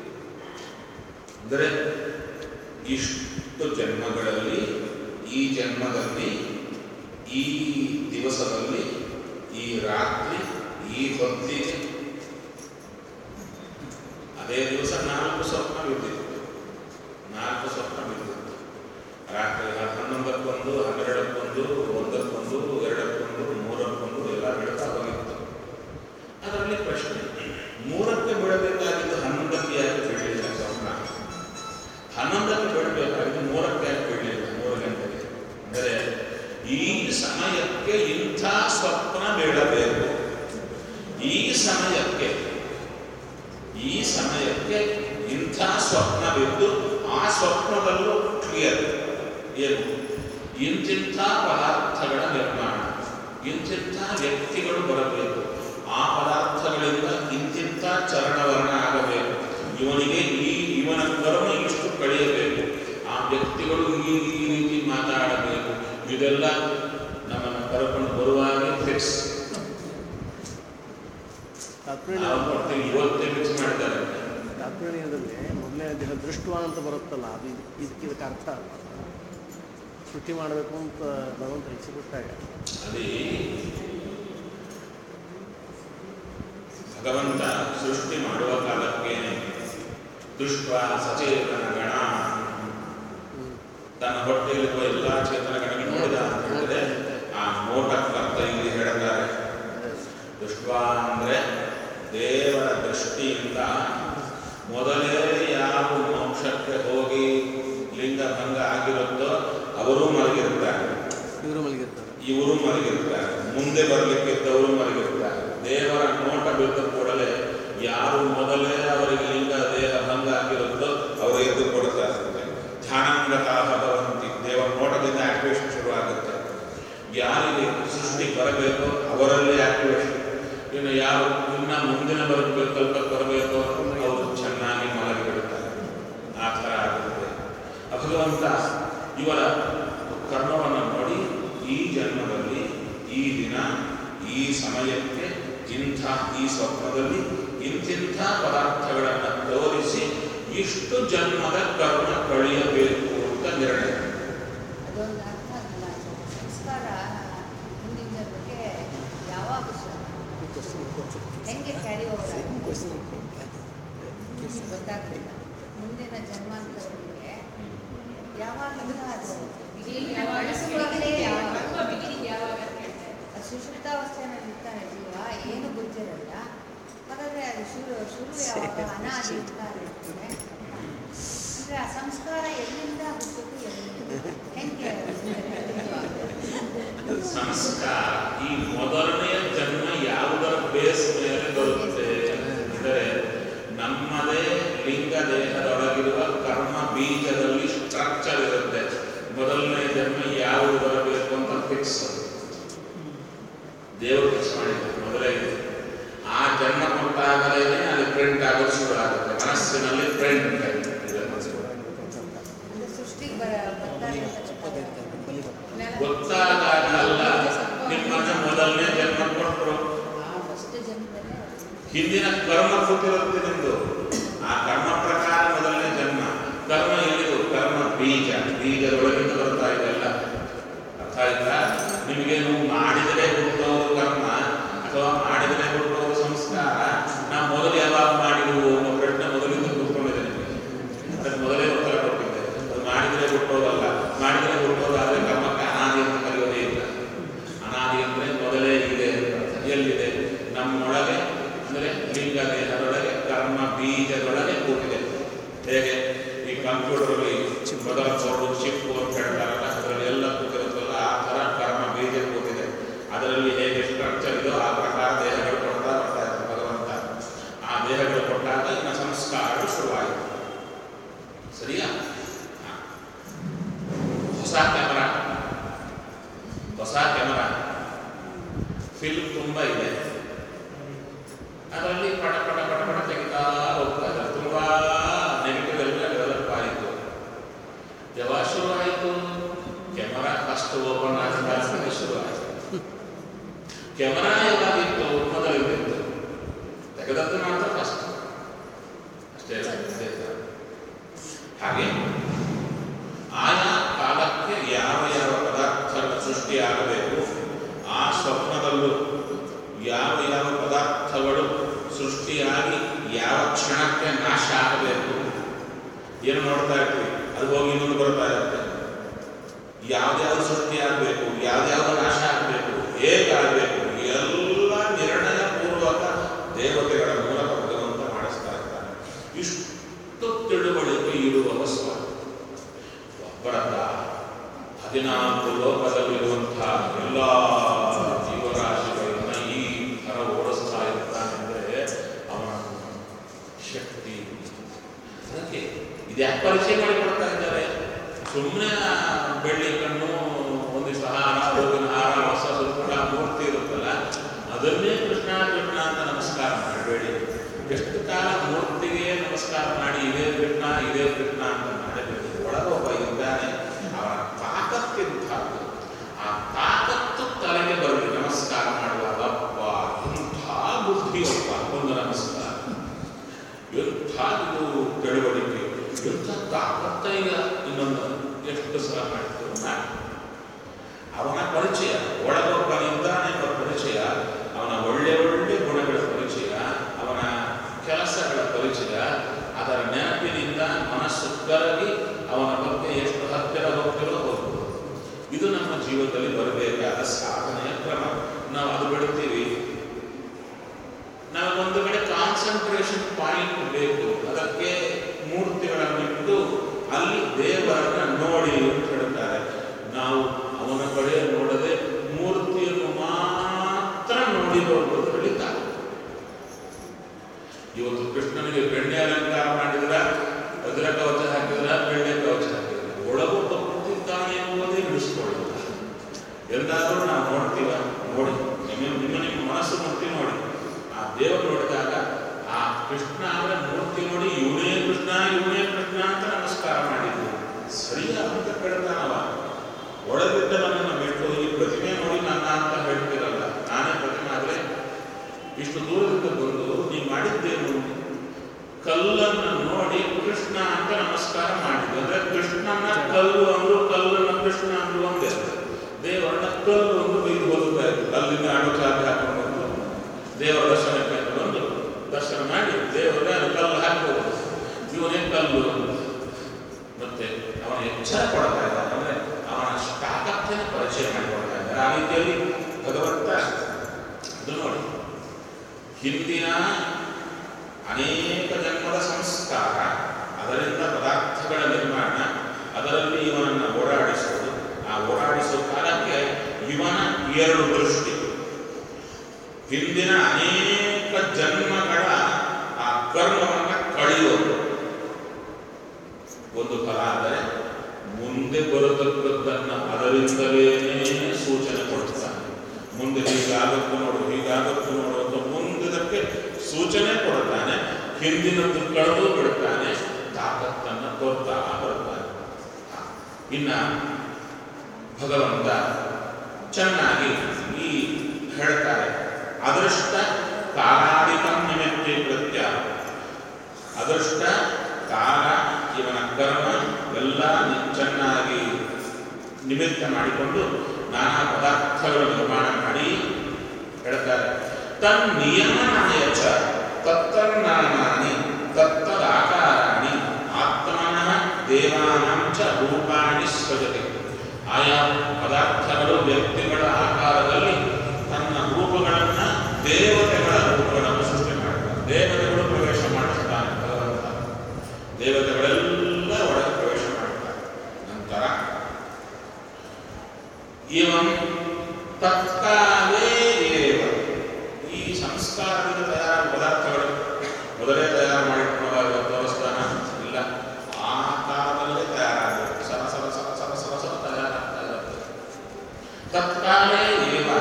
ಅಂದರೆ ಇಷ್ಟು ಜನ್ಮಗಳಲ್ಲಿ, ಈ ಜನ್ಮದಲ್ಲಿ, ಈ ದಿವಸದಲ್ಲಿ, ಈ ರಾತ್ರಿ, ಈ ಹೊತ್ತಿಗೆ ಅದೇ ದಿವಸ ನಾಲ್ಕು ಸ್ವಪ್ನ ಬಿದ್ದಿತ್ತು. ನಾಲ್ಕು ಸ್ವಪ್ನ ಬಿದ್ದಿತ್ತು. ರಾತ್ರಿ ಹನ್ನೊಂದಕ್ಕೊಂದು, ಹನ್ನೆರಡಕ್ಕೊಂದು, ಒಂದಕ್ಕೊಂದು, ಎರಡಕ್ಕೊಂದು, ಮೂರಕ್ಕೊಂದು ಎಲ್ಲ ಬೀಳ್ತಾ ಹೋಗಿತ್ತು. ಅದರಲ್ಲಿ ಪ್ರಶ್ನೆ, ಮೂರಕ್ಕೆ ಬೀಳಬೇಕಾಗಿದ್ದು ಹನ್ನೊಂದಕ್ಕೆ ಯಾಕೆ ಬೀಳಲಿಲ್ಲ ಸ್ವಪ್ನ? ಹನ್ನೊಂದಕ್ಕೆ ಬೀಳಬೇಕಾಗಿದ್ದು ಮೂರಕ್ಕೆ ಯಾಕೆ ಬೀಳಲಿಲ್ಲ? ಮೂರು ಗಂಟೆಗೆ ಅಂದರೆ ಈ ಸಮಯಕ್ಕೆ ಇಂಥ ಸ್ವಪ್ನ ಬೀಳಬೇಕು. ಈ ಸಮಯಕ್ಕೆ ಈ ಸಮಯಕ್ಕೆ ಇಂಥ ಸ್ವಪ್ನ ಬಿದ್ದು ಆ ಸ್ವಪ್ನದಲ್ಲೂ ಕ್ಲಿಯರ್ ಏನು, ಇಂತಿಂಥ ಪದಾರ್ಥಗಳ ನಿರ್ಮಾಣ, ಇಂತಿಂಥ ವ್ಯಕ್ತಿಗಳು ಬರಬೇಕು, ಆ ಪದಾರ್ಥಗಳಿಂದ ಇಂತಿಂಥ ಚರಣವರ್ಣ ಆಗಬೇಕು, ಇವನಿಗೆ ಈ ಇವನ ಕರ್ಮ ಇಷ್ಟು ಕಳೆಯಬೇಕು, ಆ ವ್ಯಕ್ತಿಗಳು ಈ ಈ ರೀತಿ ಮಾತಾಡಬೇಕು. ಇದೆಲ್ಲ ನಮ್ಮನ್ನು ಕರ್ಕೊಂಡು ಬರುವಾಗೆ ಫಿಕ್ಸ್. ಇವತ್ತೇ ಫಿಕ್ಸ್ ಮಾಡ್ತಾರೆ. ತಾತ್ಪರ್ಯದಲ್ಲಿ ಮೊದಲನೇ ದಿನ ದೃಷ್ಟವಾನ್ ಅಂತ ಬರುತ್ತಲ್ಲ, ಅದು ಇದಕ್ಕೆ ಇದಕ್ಕೆ ಅರ್ಥ ಅಲ್ಲ. ಸೃಷ್ಟಿ ಮಾಡಬೇಕು ಅಂತ ಭಗವಂತ ಇಚ್ಛೆ ಕೊಟ್ಟಾಗ ಅದೇ ಭಗವಂತ ಸೃಷ್ಟಿ ಮಾಡುವ ಕಾಲಕ್ಕೆ ದೃಷ್ಟ ಸಚೇತನ ಗಣ, ತನ್ನ ಹೊಟ್ಟೆಯಲ್ಲಿರುವ ಎಲ್ಲ ಚೇತನಗಳನ್ನು ನೋಡಿದ ಅಂತ ಹೇಳಿದ್ರೆ ಆ ನೋಟಕ್ಕರ್ಥ ಇಲ್ಲಿ ಹೇಳ್ತಾರೆ. ದೃಷ್ಟ ಅಂದ್ರೆ ದೇವರ ದೃಷ್ಟಿಯಿಂದ ಮೊದಲೇ ಯಾವ ಮೋಕ್ಷಕ್ಕೆ ಹೋಗಿ ಲಿಂಗಭಂಗ ಆಗಿರುತ್ತೋ ಅವರು ಮಲಗಿರ್ತಾರೆ, ಇವರು ಮಲಗಿರ್ತಾರೆ, ಇವರು ಮಲಗಿರ್ತಾರೆ, ಮುಂದೆ ಬರಲಿಕ್ಕಿದ್ದವರು ಮಲಗಿರ್ತಾರೆ. ದೇವರ ನೋಟ ಬಿದ್ದ ಕೂಡಲೇ ಯಾರು ಮೊದಲೇ ಅವರಿಗೆ ಲಿಂಗ ದೇಹ ಭಂಗ ಆಗಿರುತ್ತೋ ಅವರು ಎದ್ದು ಕೊಡ್ತಾರೆ. ಧ್ಯಾನಾಂಗತಃ ಭವಂತಿ, ದೇವರ ನೋಟದಿಂದ ಆಕ್ಟಿವೇಶನ್ ಶುರುವಾಗುತ್ತೆ. ಯಾರಿಗೆ ಸೃಷ್ಟಿ ಬರಬೇಕೋ ಅವರಲ್ಲೇ ಆಕ್ಟಿವೇಶನ್. ಇನ್ನು ಯಾರು ಇನ್ನ ಮುಂದಿನ ಬರಬೇಕು ಕಲ್ಪಕ್ಕೆ ಬರಬೇಕೋ ಅವರು ಚೆನ್ನಾಗಿ ಮಲಗಿ ಬಿಡುತ್ತಾರೆ. ಆ ಥರ ಆಗುತ್ತೆ. ಭಗವಂತ ಇವರ ಕರ್ಮವನ್ನು ನೋಡಿ ಈ ಜನ್ಮದಲ್ಲಿ, ಈ ದಿನ, ಈ ಸಮಯಕ್ಕೆ, ಇಂಥ ಈ ಸ್ವಪ್ನದಲ್ಲಿ ಇಂತಿಂಥ ಪದಾರ್ಥಗಳನ್ನು ತೋರಿಸಿ ಇಷ್ಟು ಜನ್ಮದ ಕರ್ಮ ಕಳೆಯಬೇಕು ಅಂತ ನಿರ್ಣಯ. ಅದೊಂದು ಅರ್ಥ ಆಗಲ್ಲ. ಸಂಸ್ಕಾರ ಮುಂದಿನ ಜನ್ಮಕ್ಕೆ ಯಾವಾಗ ಹೆಂಗೆ ಕ್ಯಾರಿ ಓವರ್ ಗೊತ್ತಾಗಲಿಲ್ಲ. ಮುಂದಿನ ಜನ್ಮಾಂತರಗಳಿಗೆ ಯಾವಾಗಿಂದ ಅದು ಸುಷುಪ್ತಾವಸ್ಥೆಯಲ್ಲಿ ಇರ್ತಾನೆ ಜೀವ, ಏನು ಗೊತ್ತಿರಲ್ಲ. ಹಾಗಾದ್ರೆ ಅದು ಶುರು ಶುರು ಯಾವಾಗ ಅನಾದಿ ಇರ್ತಾರೆ ಇರ್ತದೆ ಅಂದರೆ ಆ ಸಂಸ್ಕಾರ ಎಲ್ಲಿಂದ ಹುಟ್ಟುಕು, ಎಲ್ಲಿಂದ ಹೆಂಗೆ ಸಂಸ್ಕಾರ ಈ ಮೊದಲನೆಯ ಜನ್ಮ ಯಾವುದರ ಬೇಸ್ ಮೇಲೆ ಬರುತ್ತೆ ಅಂದರೆ ನಮ್ಮದೇ ಲಿಂಗ ದೇಹದೊಳಗಿರುವ ಕರ್ಮ ಬೀಜದಲ್ಲಿ ಸ್ಟ್ರಕ್ಚರ್ ಇರುತ್ತೆ. ಮೊದಲನೇ ಜನ್ಮ ಯಾವುದು ಬರಬೇಕು ಅಂತ ಫಿಕ್ಸ್ ದೇವರು ಫಿಕ್ಸ್ ಮಾಡಿದ್ದಾರೆ ಮೊದಲೇ. ಆ ಜನ್ಮ ಕೊಟ್ಟಾಗಲೇ ಅಲ್ಲಿ ಪ್ರಿಂಟ್ ಆಗೋದು ಶುರು ಆಗುತ್ತೆ ಮನಸ್ಸಿನಲ್ಲಿ. ಪ್ರಿಂಟ್ ಸೃಷ್ಟಿಗೆ ಬರ ಬರ್ತಾರೆ ಗೊತ್ತಾಗಲ್ಲ. ನಿಮ್ಮನ್ನ ಮೊದಲನೇ ಜನ್ಮ ಕೊಟ್ಟರು, ಹಿಂದಿನ ಕರ್ಮ ಕೊಟ್ಟಿರುತ್ತೆ ನಿಮ್ದು. ಆ ಕರ್ಮ ಪ್ರಕಾರ ಮೊದಲನೇ ಜನ್ಮ. ಕರ್ಮ ಎಲ್ಲಿದು? ಕರ್ಮ ಬೀಜ, ಬೀಜದೊಳಗಿಂದ ಬರ್ತಾ ಇದೆಲ್ಲ. ಅರ್ಥ ಆಯ್ತಾ? ನಿಮಗೆ ನೀವು ಮಾಡಿದರೆ ಹುಟ್ಟೋ ಹೊಸ ಕ್ಯಾಮರಾ, ಫಿಲ್ಮ್ ತುಂಬ ಇದೆ, ಅದರಲ್ಲಿ ಪಟ ಪಟ ಪಟ ಪಟ ತೆಗಿತಾ ಹೋಗ್ತಾರೆ. ತುಂಬ ನೆಗೆಟಿವ್ ಎಲ್ಲ ಡೆವಲಪ್ ಆಯಿತು. ಯಾವಾಗ ಶುರು ಆಯಿತು? ಕ್ಯಾಮರಾ ಫಸ್ಟ್ ಓಪನ್ ಆಗಿದಾಗ ಶುರು ಆಯಿತು. ಕ್ಯಾಮರಾ ಯಾವಾಗಿತ್ತು? ಮೊದಲಿತ್ತು, ತೆಗೆದದ್ದು ಮಾತ್ರ ಫಸ್ಟ್ ಅಷ್ಟೇ. ಹಾಗೆ ಆಯಾ ಕಾಲಕ್ಕೆ ಯಾವ ಯಾವ ಪದಾರ್ಥಗಳ ಸೃಷ್ಟಿಯಾಗಬೇಕು, ಆ ಸ್ವಪ್ನದಲ್ಲೂ ಯಾವ ಯಾವ ಪದಾರ್ಥಗಳು ಸೃಷ್ಟಿಯಾಗಿ ಯಾವ ಕ್ಷಣಕ್ಕೆ ನಾಶ ಆಗಬೇಕು ಏನು ನೋಡ್ತಾ ಇರ್ತೀವಿ. ಅದು ಹೋಗಿ ಇನ್ನೊಂದು ಬರ್ತಾ ಇರುತ್ತೆ. ಯಾವ್ದ್ಯಾವ್ದು ಸೃಷ್ಟಿಯಾಗಬೇಕು, ಯಾವ್ದ್ಯಾವ್ದು ನಾಶ ಆಗಬೇಕು, ಹೇಗಾಗಬೇಕು ಎಲ್ಲ ನಿರ್ಣಯ ಪೂರ್ವಕ ದೇವತೆಗಳ ಮೂಲಕ ಭಗವಂತ ಮಾಡಿಸ್ತಾ ಇರ್ತಾನೆ. ಇಷ್ಟು ತಿಳುವಳಿಕೆ ಇರುವವ ಸ್ವಾಮಿ ಒಬ್ಬರಲ್ಲ, ಹದಿನಾಲ್ಕು ಲೋಕದಲ್ಲಿರುವಂತಹ ಎಲ್ಲ ಜೀವರಾಶಿಗಳನ್ನ ಈ ಥರ ಓಡಿಸ್ತಾ ಇರ್ತಾನೆ ಅಂದರೆ ಅವನ ಶಕ್ತಿ. ಅದಕ್ಕೆ ಇದ್ಯಾಕೆ ಪರಿಚಯ ಮಾಡಿಕೊಡ್ತಾ ಇದ್ದಾರೆ? ಸುಮ್ಮನೆ ಬೆಳ್ಳಿ ಕಣ್ಣು, ಒಂದಿಷ್ಟು ಹಾರ, ಹೋಗಿನ ಹಾರ, ಹೊಸ ಸುತ್ತ ಮೂರ್ತಿ ಇರುತ್ತಲ್ಲ, ಅದನ್ನೇ ಕೃಷ್ಣ ಕೃಷ್ಣ ಅಂತ ನಮಸ್ಕಾರ ಮಾಡಬೇಡಿ. ಎಷ್ಟು ಕಾಲ ಮೂರ್ತಿಗೆ ನಮಸ್ಕಾರ ಮಾಡಿ ಇದೇ ಕೃಷ್ಣ ಇದೇ ಕೃಷ್ಣ ಅಂತ ಮಾಡಬೇಕು. ಒಳಗೊಬ್ಬ ಇದ್ದಾನೆ, ಅವನ ತಾಕತ್ತಿಂಥದ್ದು. ಆ ತಾಕತ್ತು ತಲೆಗೆ ಬರಲಿ ನಮಸ್ಕಾರ ಮಾಡುವಾಗ. ಅಪ್ಪ ಇಂಥ ಬುದ್ಧಿಯಪ್ಪ, ಒಂದು ನಮಸ್ಕಾರ, ಎಂಥ ಇದು ತಿಳುವಳಿಕೆ, ಎಂಥ ತಾಕತ್ತ. ಈಗ ಇನ್ನೊಂದು ಎಷ್ಟು ಸಲ ಮಾಡ್ತೀವಿ ಮಾಡಿ ಅವನ ಪರಿಚಯ, ಒಳಗೊಬ್ಬನಿಂದಾನೆ ಎಂಬ ಪರಿಚಯ, ಅವನ ಒಳ್ಳೆ ಒಳ್ಳೆ ಗುಣಗಳ ಪರಿಚಯ, ಅವನ ಕೆಲಸಗಳ ಪರಿಚಯ, ಅದರ ನೆನಪಿನಿಂದ ಮನಸ್ಸು ಕರಗಿ ಅವನ ಬಗ್ಗೆ ಎಷ್ಟು ಹತ್ತಿರ ಹೋಗ್ತಿರೋ ಹೋಗ್ಬೋದು. ಇದು ನಮ್ಮ ಜೀವನದಲ್ಲಿ ಬರಬೇಕಾದ ಸಾಧನೆಯ ಕ್ರಮ. ನಾವು ಅದು ಬಿಡ್ತೀವಿ. ನಮಗೊಂದು ಕಡೆ ಕಾನ್ಸಂಟ್ರೇಷನ್ ಪಾಯಿಂಟ್ ಬೇಕು. ಅದಕ್ಕೆ ಮೂರ್ತಿಗಳನ್ನಿಟ್ಟು ಅಲ್ಲಿ ದೇವರನ್ನ ನೋಡಿ ಅಂತ ಹೇಳ್ತಾರೆ. ನಾವು ಅವನ ಕಡೆ ನೋಡದೆ ಮೂರ್ತಿಯನ್ನು ಮಾತ್ರ ನೋಡಿ ನೋಡುವುದು ಬೆಳೀತಾರೆ. ಇವತ್ತು ಕೃಷ್ಣನಿಗೆ ಬೆಣ್ಣೆ ಅಲಂಕಾರ ಮಾಡಿದ್ರ, ವಜ್ರ ಕವಚ ಹಾಕಿದ್ರ, ಬೆಣ್ಣೆ ಕವಚ ಹಾಕಿದ್ರ, ಒಳಗೊಬ್ಬ ಕೂತಿದ್ದಾನೆ ಎಂಬುದೇ ಬಿಡಿಸ್ಕೊಳ್ಳೋದು. ಎಂದಾದರೂ ನಾವು ನೋಡ್ತೀವ? ನೋಡಿ, ನಿಮ್ಮ ನಿಮ್ಮ ನಿಮ್ಮ ಮನಸ್ಸು ಮುಟ್ಟಿ ನೋಡಿ. ಆ ದೇವರು ನೋಡಿದಾಗ ಆ ಕೃಷ್ಣ ಅವರ ಮೂರ್ತಿ ನೋಡಿ ಇವನೇ ಕೃಷ್ಣ ಇವನೇ ಕೃಷ್ಣ ಅಂತ ನಮಸ್ಕಾರ ಮಾಡಿದ್ದು ಸರಿಯಾದ ಕೇಳ್ತಾನವ. ಒಳಗಿದ್ದವನನ್ನು ಬಿಟ್ಟು ಈ ಪ್ರತಿಮೆ ನೋಡಿ ನನ್ನ ಅಂತ ಹೇಳ್ತಿರಲ್ಲ. ನಾನೇ ಪ್ರತಿಮೆ ಆದರೆ ಇಷ್ಟು ದೂರದಿಂದ ಬಂದು ನೀವು ಮಾಡಿದ್ದೇನು? ಕಲ್ಲನ್ನು ನೋಡಿ ಕೃಷ್ಣ ಅಂತ ನಮಸ್ಕಾರ ಮಾಡಿದ್ದು. ಅಂದ್ರೆ ಕೃಷ್ಣನ ಕಲ್ಲು ಅಂದ್ರು, ಕಲ್ಲನ್ನ ಕೃಷ್ಣ ಅಂದ್ರು ಒಂದೇ. ದೇವರನ್ನ ಕಲ್ಲು ಒಂದು ಬೈದು ಹೋಗ್ತಾ ಇದ್ರು. ಅಲ್ಲಿಂದ ಅಡು ಚಾಪೆ ಹಾಕೊಂಡು ಬಂದು ದೇವರ ದರ್ಶನಕ್ಕೆ ಬಂದು ದರ್ಶನ ಮಾಡಿ ದೇವರ ಕಲ್ಲು ಹಾಕಬಹುದು. ಇವನೇ ಕಲ್ಲು. ಮತ್ತೆ ಅವನ ಎಚ್ಚರ ಕೊಡ್ತಾ ಇದ್ದಾನೆ, ಅಂದ್ರೆ ಅವನ ತಾಕತ್ತಿನ ಪರಿಚಯ ಮಾಡಿಕೊಡ್ತಾ ಇದ್ದಾರೆ. ಆ ರೀತಿಯಲ್ಲಿ ಭಗವಂತ ಇದು ನೋಡಿ, ಹಿಂದಿನ ಅನೇಕ ಜನ್ಮದ ಸಂಸ್ಕಾರ, ಅದರಿಂದ ಪದಾರ್ಥಗಳ ನಿರ್ಮಾಣ, ಅದರಲ್ಲಿ ಇವನನ್ನು ಓಡಾಡಿಸುವುದು. ಆ ಓಡಾಡಿಸುವ ಕಾಲಕ್ಕೆ ಇವನ ಎರಡು ದೃಷ್ಟಿ, ಹಿಂದಿನ ಅನೇಕ ಜನ್ಮಗಳ ಆ ಕರ್ಮವನ್ನು ಕಳೆಯೋದು ಒಂದು ಫಲ. ಆದರೆ ಮುಂದೆ ಬರತಕ್ಕದ್ದನ್ನು ಅದರಿಂದಲೇ ಸೂಚನೆ ಕೊಡ್ತಾನೆ. ಮುಂದೆ ಹೀಗಾಗತ್ತು ನೋಡು, ಹೀಗಾಗತ್ತು ನೋಡು ಅಂತ ಮುಂದಕ್ಕೆ ಸೂಚನೆ ಕೊಡ್ತಾನೆ. ಹಿಂದಿನದ್ದು ಕಳೆದು ಬಿಡ್ತಾನೆ, ತಾಕತ್ತನ್ನು ತೋರ್ತಾ ಬರ್ತಾನೆ. ಇನ್ನ ಭಗವಂತ ಚೆನ್ನಾಗಿ ಈ ಹೇಳ್ತಾರೆ, ಅದೃಷ್ಟ ಕಾಲಾದಿಕಂ ನಿಮಿತ್ತಿ ಕೃತ್ಯ. ಅದೃಷ್ಟ ಕಾಲ ಇವನ ಕರ್ಮ ಎಲ್ಲ ಚೆನ್ನಾಗಿ ನಿಮಿತ್ತ ಮಾಡಿಕೊಂಡು ನಾನಾ ಪದಾರ್ಥಗಳು ನಿರ್ಮಾಣ ಮಾಡಿ ಹೇಳ್ತಾರೆ. ತನ್ ನಿಯಮನಾಯ ಚ ತತ್ತನ್ನಾನಿ ತತ್ತದಾಕಾರಾಣಿ ಆತ್ಮನಃ ದೇವಾನಾಂ ಚ ರೂಪಾಣಿ ಸೃಜತಿ. ಆಯಾ ಪದಾರ್ಥಗಳು ವ್ಯಕ್ತಿಗಳ ಆಕಾರದಲ್ಲಿ ತನ್ನ ರೂಪಗಳನ್ನು, ದೇವತೆಗಳ ರೂಪಗಳನ್ನು ಸೃಷ್ಟಿ ಮಾಡ್ತಾರೆ. ದೇವತೆಗಳು ಪ್ರವೇಶ ಮಾಡಿಸ್ತಾನೆ ಭಗವಂತ. ದೇವತೆಗಳೆಲ್ಲ ಒಳಗೆ ಪ್ರವೇಶ ಮಾಡ್ತಾರೆ. ನಂತರ ಇವಂ ತತ್ಕಾಲೇ ಏವ, ಈ ಸಂಸ್ಕಾರದಿಂದ ತಯಾರಾದ ಪದಾರ್ಥಗಳು ಮೊದಲೇ ತಯಾರು ಮಾಡಿಕೊಳ್ಳುವ ದೇವಸ್ಥಾನ ಇಲ್ಲ, ಆ ಕಾಲದಲ್ಲೇ ತಯಾರಾಗಬೇಕು. ಸರ ಸರ ಸರ ಸರ ಸರ ಸರ ತಯಾರಾಗ್ತಾ ಇರುತ್ತೆ. ತತ್ಕಾಲ ತತ್ಕಾಲೇ ಏವ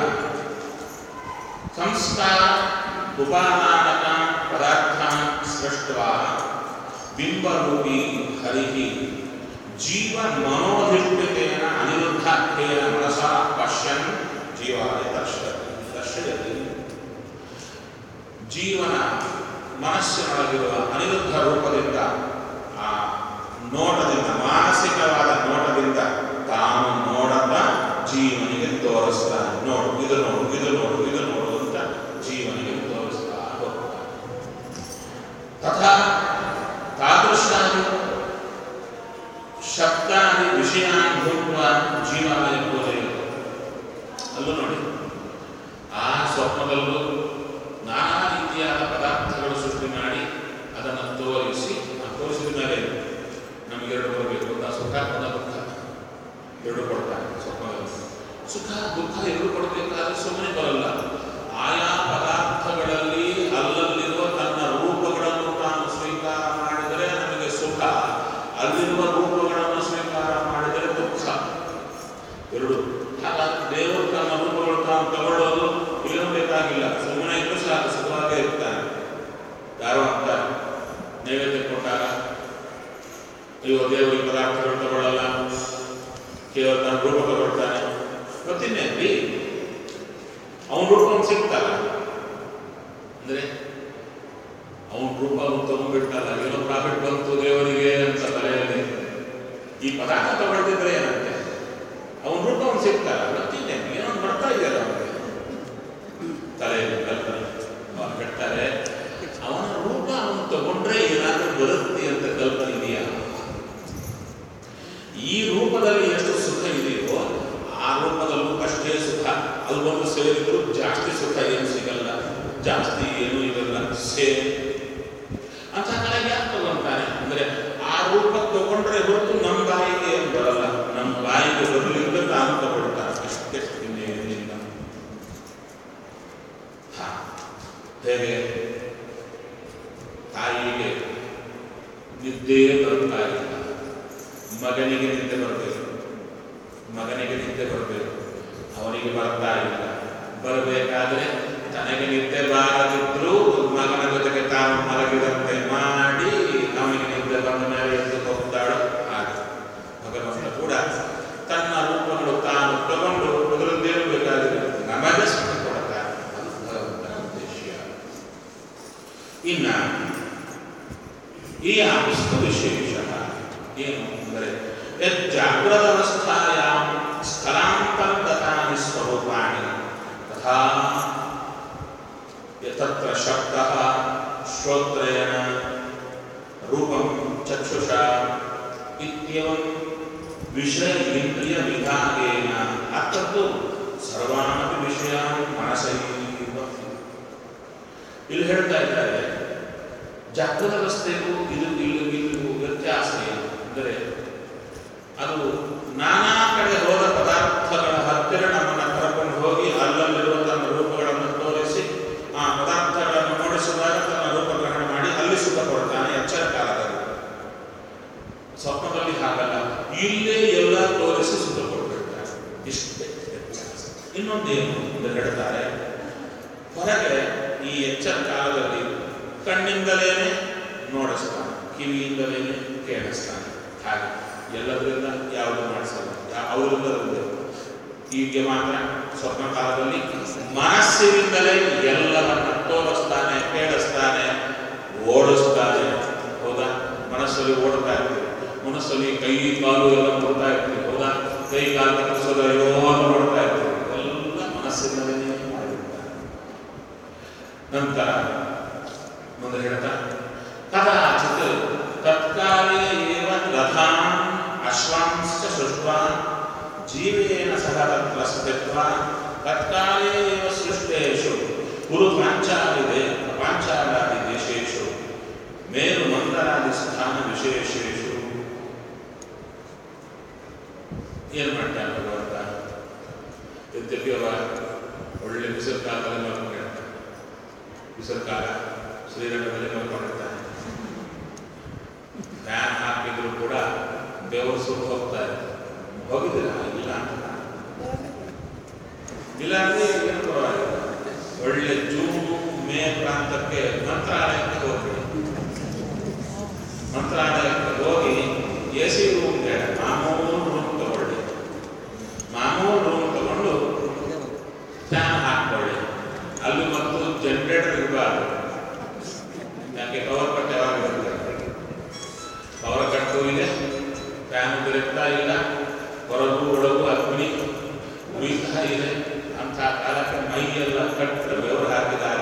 ಸಂಸ್ಕಾರ ಉಪಾದಾನಕ ಪದಾರ್ಥಾನ್ ಸೃಷ್ಟ್ವಾ ಬಿಂಬರೂಪಿ ಹರಿಃ ಜೀವ ಮನೋಧಿಷ್ಠಿತೇನ ಅನಿರುದ್ಧಾಖ್ಯೇನ ಮನಸಾ ಪಶ್ಯನ್ ಜೀವಾಯ ದರ್ಶಯತಿ ದರ್ಶಯತಿ. ಜೀವನ ಮನಸ್ಸಿನೊಳಗಿರುವ ಅನಿರುದ್ಧ ರೂಪದಿಂದ ಆ ನೋಟದಿಂದ ಮಾನಸಿಕವಾದ ನೋಟದಿಂದ ತಾನು ನೋಡದ ಜೀವನಿಗೆ ತೋರಿಸ್ತಾನೆ. ನೋಡು, ಇದು ನೋಡು, ಇದು ನೋಡು, ಇದು ನೋಡು ಅಂತ ಜೀವನಿಗೆ ತೋರಿಸ್ತಾ ಹೋಗ್ತಾನೆ. ತಥಾ ತಾದೃಶಾನಿ ಶಬ್ದಾನಿ ವಿಷಯಾನ್ ಭೂತ್ವ ಜೀವಾಯ ಬೋಧಯತಿ. ಅಲ್ಲೂ ನೋಡಿ, ಆ ಸ್ವಪ್ನದಲ್ಲೂ ನಾನಾ ರೀತಿಯಾದ ಪದಾರ್ಥಗಳು ಸೃಷ್ಟಿ ಮಾಡಿ ಅದನ್ನು ತೋರಿಸಿ, ತೋರಿಸಿದ ಮೇಲೆ ನಮಗೆ ಎರಡು ಬರಬೇಕು, ಒಂದು ಸುಖ ಒಂದು ದುಃಖ ಎರಡು ಕೊಡ್ತಾನೆ ಸ್ವಪ್ನದಲ್ಲಿ. ಸುಖ ದುಃಖ ಎರಡು ಕೊಡಬೇಕಾದ್ರೆ ಸುಮ್ಮನೆ ಬರಲ್ಲ. ಆಯಾ ಪದಾರ್ಥಗಳಲ್ಲಿ ಅಲ್ಲಲ್ಲಿರುವ ತನ್ನ ರೂಪಗಳನ್ನು ತಾನು ಸ್ವೀಕಾರ ಮಾಡಿದರೆ ನಮಗೆ ಸುಖ, ಅಲ್ಲಿರುವ ರೂಪಗಳನ್ನು ಸ್ವೀಕಾರ ಮಾಡಿದರೆ ದುಃಖ. ಎರಡು. ಹಾಗಾಗಿ ದೇವರು ತನ್ನ ರೂಪಗಳು ತಾನು ತಗೊಳ್ಳೋದು ಏನೂ ಬೇಕಾಗಿಲ್ಲ, ಸುಮ್ಮನೆ ಇದ್ದು ಸಾಕು, ಸುಖವಾಗೇ ಇರ್ತಾನೆ. ಯಾರೋ ಅಂತ ನೈವೇದ್ಯ ಕೊಟ್ಟಾಗ ಅಯ್ಯೋ ದೇವರಿಗೆ ಪದಾರ್ಥಗಳು ತಗೊಳ್ಳಲ್ಲ, ಕೇವಲ ತನ್ನ ರೂಪ ತಗೊಳ್ತಾನೆ, ಗೊತ್ತಿನ್ನೇನ್ರಿ ಅವನ ರೂಪ ಅವ್ನು ಸಿಗ್ತಲ್ಲ, ಅಂದ್ರೆ ಅವನ ರೂಪ ಅವನು ತಗೊಂಡ್ಬಿಟ್ಟಲ್ಲ, ಏನೋ ಪ್ರಾಫಿಟ್ ಬಂತು ದೇವರಿಗೆ ಅಂತ ತಲೆಯಲ್ಲಿ ಈ ಪದಾರ್ಥ ತಗೊಳ್ತಿದ್ರೆ ಏನಂತೆ ಅವನ ರೂಪ ಅವ್ನು ಸಿಗ್ತಲ್ಲ, ಗೊತ್ತಿನ್ನೇನು ಏನೋ ಬರ್ತಾ ಇದೆಯಲ್ಲ ಅವನಿಗೆ ತಲೆಯಲ್ಲಿ ಕಲ್ಪನೆ. ಅವ್ರು ಹೇಳ್ತಾರೆ ಅವನ ರೂಪ ಅವನು ತಗೊಂಡ್ರೆ ಏನಾದ್ರೂ ಬರುತ್ತೆ ಅಂತ ಕಲ್ಪನೆ ಇದೆಯಾ? ಈ ರೂಪದಲ್ಲಿ ಎಷ್ಟು ಸುಖ ಇದೆಯೋ ಆ ರೂಪದಲ್ಲೂ ಅಷ್ಟೇ ಸುಖ. ಅದು ಒಂದು ಸೇರಿದ್ರು ಜಾಸ್ತಿ ಸುಖ ಏನು ಸಿಗಲ್ಲ, ಜಾಸ್ತಿ ಏನು ಇರಲ್ಲ, ಸೇಮ್ ಅಂತ ಕಡೆ ಯಾಕೆ ತಗೊಂತಾನೆ ಅಂದ್ರೆ ಆ ರೂಪ ತಗೊಂಡ್ರೆ ಹೊರತು ನಮ್ಮ ಬಾಯಿಗೆ ಏನು ಬರಲ್ಲ, ನಮ್ಮ ಬಾಯಿಗೆ ಬರಲಿಲ್ಲ ತಾನು ತಗೊಳ್ತಾನೆ, ಅಷ್ಟೇ ಇನ್ನೇನಿಲ್ಲ. ಹಾ, ಹೇಗೆ ತಾಯಿಗೆ ನಿದ್ದೆ ಬರ್ತಾ ಇಲ್ಲ, ಮಗನಿಗೆ ನಿದ್ದೆ ಬರಬೇಕು, ಮಗನಿಗೆ ನಿದ್ದೆ ಬರಬೇಕು, ಅವನಿಗೆ ಬರ್ತಾ ಇಲ್ಲ. ಬರಬೇಕಾದ್ರೆ ತನಗೆ ನಿದ್ದೆ ಬಾರದಿದ್ರು ಮಗನ ಜೊತೆಗೆ ತಾನು ಮಲಗಿದಂತೆ ಮಾಡಿ ಅವನಿಗೆ ನಿದ್ದೆ ಬಂದ ಮೇಲೆ ಎದ್ದು ಹೋಗ್ತಾಳು. ಹಾಗೆ ಭಗವಂತ ಕೂಡ ತನ್ನ ರೂಪಗಳು ತಾನು ತಗೊಂಡು ಅದರದ್ದೇನು ಬೇಕಾದ್ರೆ ನಮಗೆ ಸುಖ ಕೊಡ್ತಾನೆ. ಅದು ಭಗವಂತನ ಉದ್ದೇಶ. ಇನ್ನ ಈ ಆವಿಷ್ಟ ವಿಶೇಷ ಏನು ಅಂದರೆ ಜಾಗ್ರದ ಅವಸ್ಥಾಯಾಂ ಸ್ಥಳಾಂತರ್ಗತಾನಿ ಸ್ವರೂಪಾಣಿ ತಥಾ ಯತತ್ರ ಶಬ್ದಃ ಶ್ರೋತ್ರೇಣ ರೂಪಂ ಚಕ್ಷುಷಾ ಇತ್ಯಂ ವಿಷಯ ಇಂದ್ರಿಯ ವಿಭಾಗೇನ ಅರ್ಥದ್ದು ಸರ್ವಾನಪಿ ವಿಷಯಾನ್ ಮನಸೈವ. ಇಲ್ಲಿ ಹೇಳ್ತಾ ಇದ್ದಾರೆ ಜಾಗೃತ ಅವಸ್ಥೆಗೂ ಇದು ಇಲ್ಲಿ ಇದು ವ್ಯತ್ಯಾಸ ಏನು ಅಂದರೆ ಅದು ನಾನಾ ಕಡೆ ಹೋದ ಪದಾರ್ಥಗಳ ಹತ್ತಿರ ನಮ್ಮನ್ನು ಕರ್ಕೊಂಡು ಹೋಗಿ ಅಲ್ಲಲ್ಲಿರುವ ತನ್ನ ರೂಪಗಳನ್ನು ತೋರಿಸಿ ಆ ಪದಾರ್ಥಗಳನ್ನು ನೋಡಿಸುವಾಗ ತನ್ನ ರೂಪ ಗ್ರಹಣ ಮಾಡಿ ಅಲ್ಲಿ ಸುಖ ಕೊಡ್ತಾನೆ ಎಚ್ಚರ ಕಾಲದಲ್ಲಿ. ಸ್ವಪ್ನದಲ್ಲಿ ಹಾಗಲ್ಲ, ಇಲ್ಲೇ ಎಲ್ಲ ತೋರಿಸಿ ಸುಖ ಕೊಡ್ಬಿಡ್ತಾನೆ. ಇಷ್ಟೇ ವ್ಯತ್ಯಾಸ. ಇನ್ನೊಂದೇನು ಎಂದು ಹೇಳ್ತಾರೆ, ಹೊರಗೆ ಈ ಎಚ್ಚರ ಕಾಲದಲ್ಲಿ ಕಣ್ಣಿಂದಲೇನೆ ನೋಡಿಸ್ತಾನೆ, ಕಿವಿಯಿಂದಲೇನೆ ಕೇಳಿಸ್ತಾನೆ. ಹಾಗೆ ಎಲ್ಲದರಿಂದ ಯಾವುದು ಮಾಡಿಸಲ್ಲ, ಅವರಿಂದ ಹೀಗೆ ಮಾತ್ರ ಸ್ವಪ್ನ ಕಾಲದಲ್ಲಿ ಮನಸ್ಸಿನಿಂದಲೇ ಎಲ್ಲವನ್ನ ತೋರಿಸ್ತಾನೆ, ಕೇಳಿಸ್ತಾನೆ, ಓಡಿಸ್ತಾನೆ. ಹೌದಾ? ಮನಸ್ಸಲ್ಲಿ ಓಡ್ತಾ ಇರ್ತೀವಿ, ಮನಸ್ಸಲ್ಲಿ ಕೈ ಕಾಲು ಎಲ್ಲ ನೋಡ್ತಾ ಇರ್ತೀವಿ. ಹೌದಾ? ಕೈ ಕಾಲು ತಪ್ಪಿಸೋದು ಅಯ್ಯೋ ಅಂತ ನೋಡ್ತಾ ಇರ್ತೀವಿ. ಎಲ್ಲ ಮನಸ್ಸಿನಲ್ಲೇ ಮಾಡಿರ್ತಾರೆ. ನಂತರ ಮುಂದೆ ಹೇಳ್ತಾ ಕದಾಚಿತ್ ತತ್ಕಾಲೇ ಏವ ರಥಾನ್ ಅಶ್ವಾಂಶ್ಚ ಸೃಷ್ಟ್ವಾ ಜೀವೇನ ಸಹ ತತ್ರ ಸ್ಥಿತ್ವಾ ತತ್ಕಾಲೇ ಏವ ಸೃಷ್ಟೇಷು ಕುರು ಪಾಂಚಾಲಿದೆ ಪಾಂಚಾಲಾದಿ ದೇಶೇಷು ಮೇರು ಮಂದರಾದಿ ಸ್ಥಾನ ವಿಶೇಷೇಷು. ಏನು ಮಾಡ್ತಾನೆ ಭಗವಂತ? ಯದ್ಯಪ್ಯವ ಒಳ್ಳೆ ಬಿಸಿಲು ಕಾಲದಲ್ಲಿ ಮಲ್ಕೊಂಡಿರ್ತಾನೆ, ಬಿಸಿಲು ಕಾಲ ಶ್ರೀರಂಗದಲ್ಲಿ ಮಲ್ಕೊಂಡಿರ್ತಾನೆ, ಫ್ಯಾನ್ ಹಾಕಿದ್ರು ಕೂಡ ಬೆವರು ಸುಟ್ಟು ಹೋಗ್ತಾ ಇದೆ. ಹೋಗಿದ್ದೀರಾ? ಇಲ್ಲ ಅಂತ ಇಲ್ಲಾಂದ್ರೆ ಏನು ಪರವಾಗಿಲ್ಲ. ಒಳ್ಳೆ ಜೂನು ಮೇ ಪ್ರಾಂತಕ್ಕೆ ಮಂತ್ರಾಲಯಕ್ಕೆ ಹೋಗ್ರಿ. ಮಂತ್ರಾಲಯಕ್ಕೆ ಹೋಗಿ ಎ ಸಿ ರೂಮ್ಗೆ ಮಾಮೂಲು ರೂಮ್ ತಗೊಳ್ಳಿ. ಮಾಮೂಲು ರೂಮ್ ತಗೊಂಡು ಫ್ಯಾನ್ ಹಾಕೊಳ್ಳಿ. ಅಲ್ಲಿ ಮತ್ತು ಜನರೇಟರ್ ಇರಬಾರ್ದು. ಯಾಕೆ ಪವರ್ ಕಟ್ ಯಾವಾಗಿರುತ್ತೆ? ಪವರ್ ಕಟ್ಟು ಇದೆ, ಫ್ಯಾನ್ ತಿರುಗ್ತಾ ಇಲ್ಲ, ಹೊರಗು ಒಳಗು ಅಗ್ನಿ ಉರಿತಾ ಇದೆ. ಅಂಥ ಕಾಲಕ್ಕೆ ಮೈಯೆಲ್ಲ ಕಟ್ಟು ಬೆವರು ಹಾಕಿದಾಗ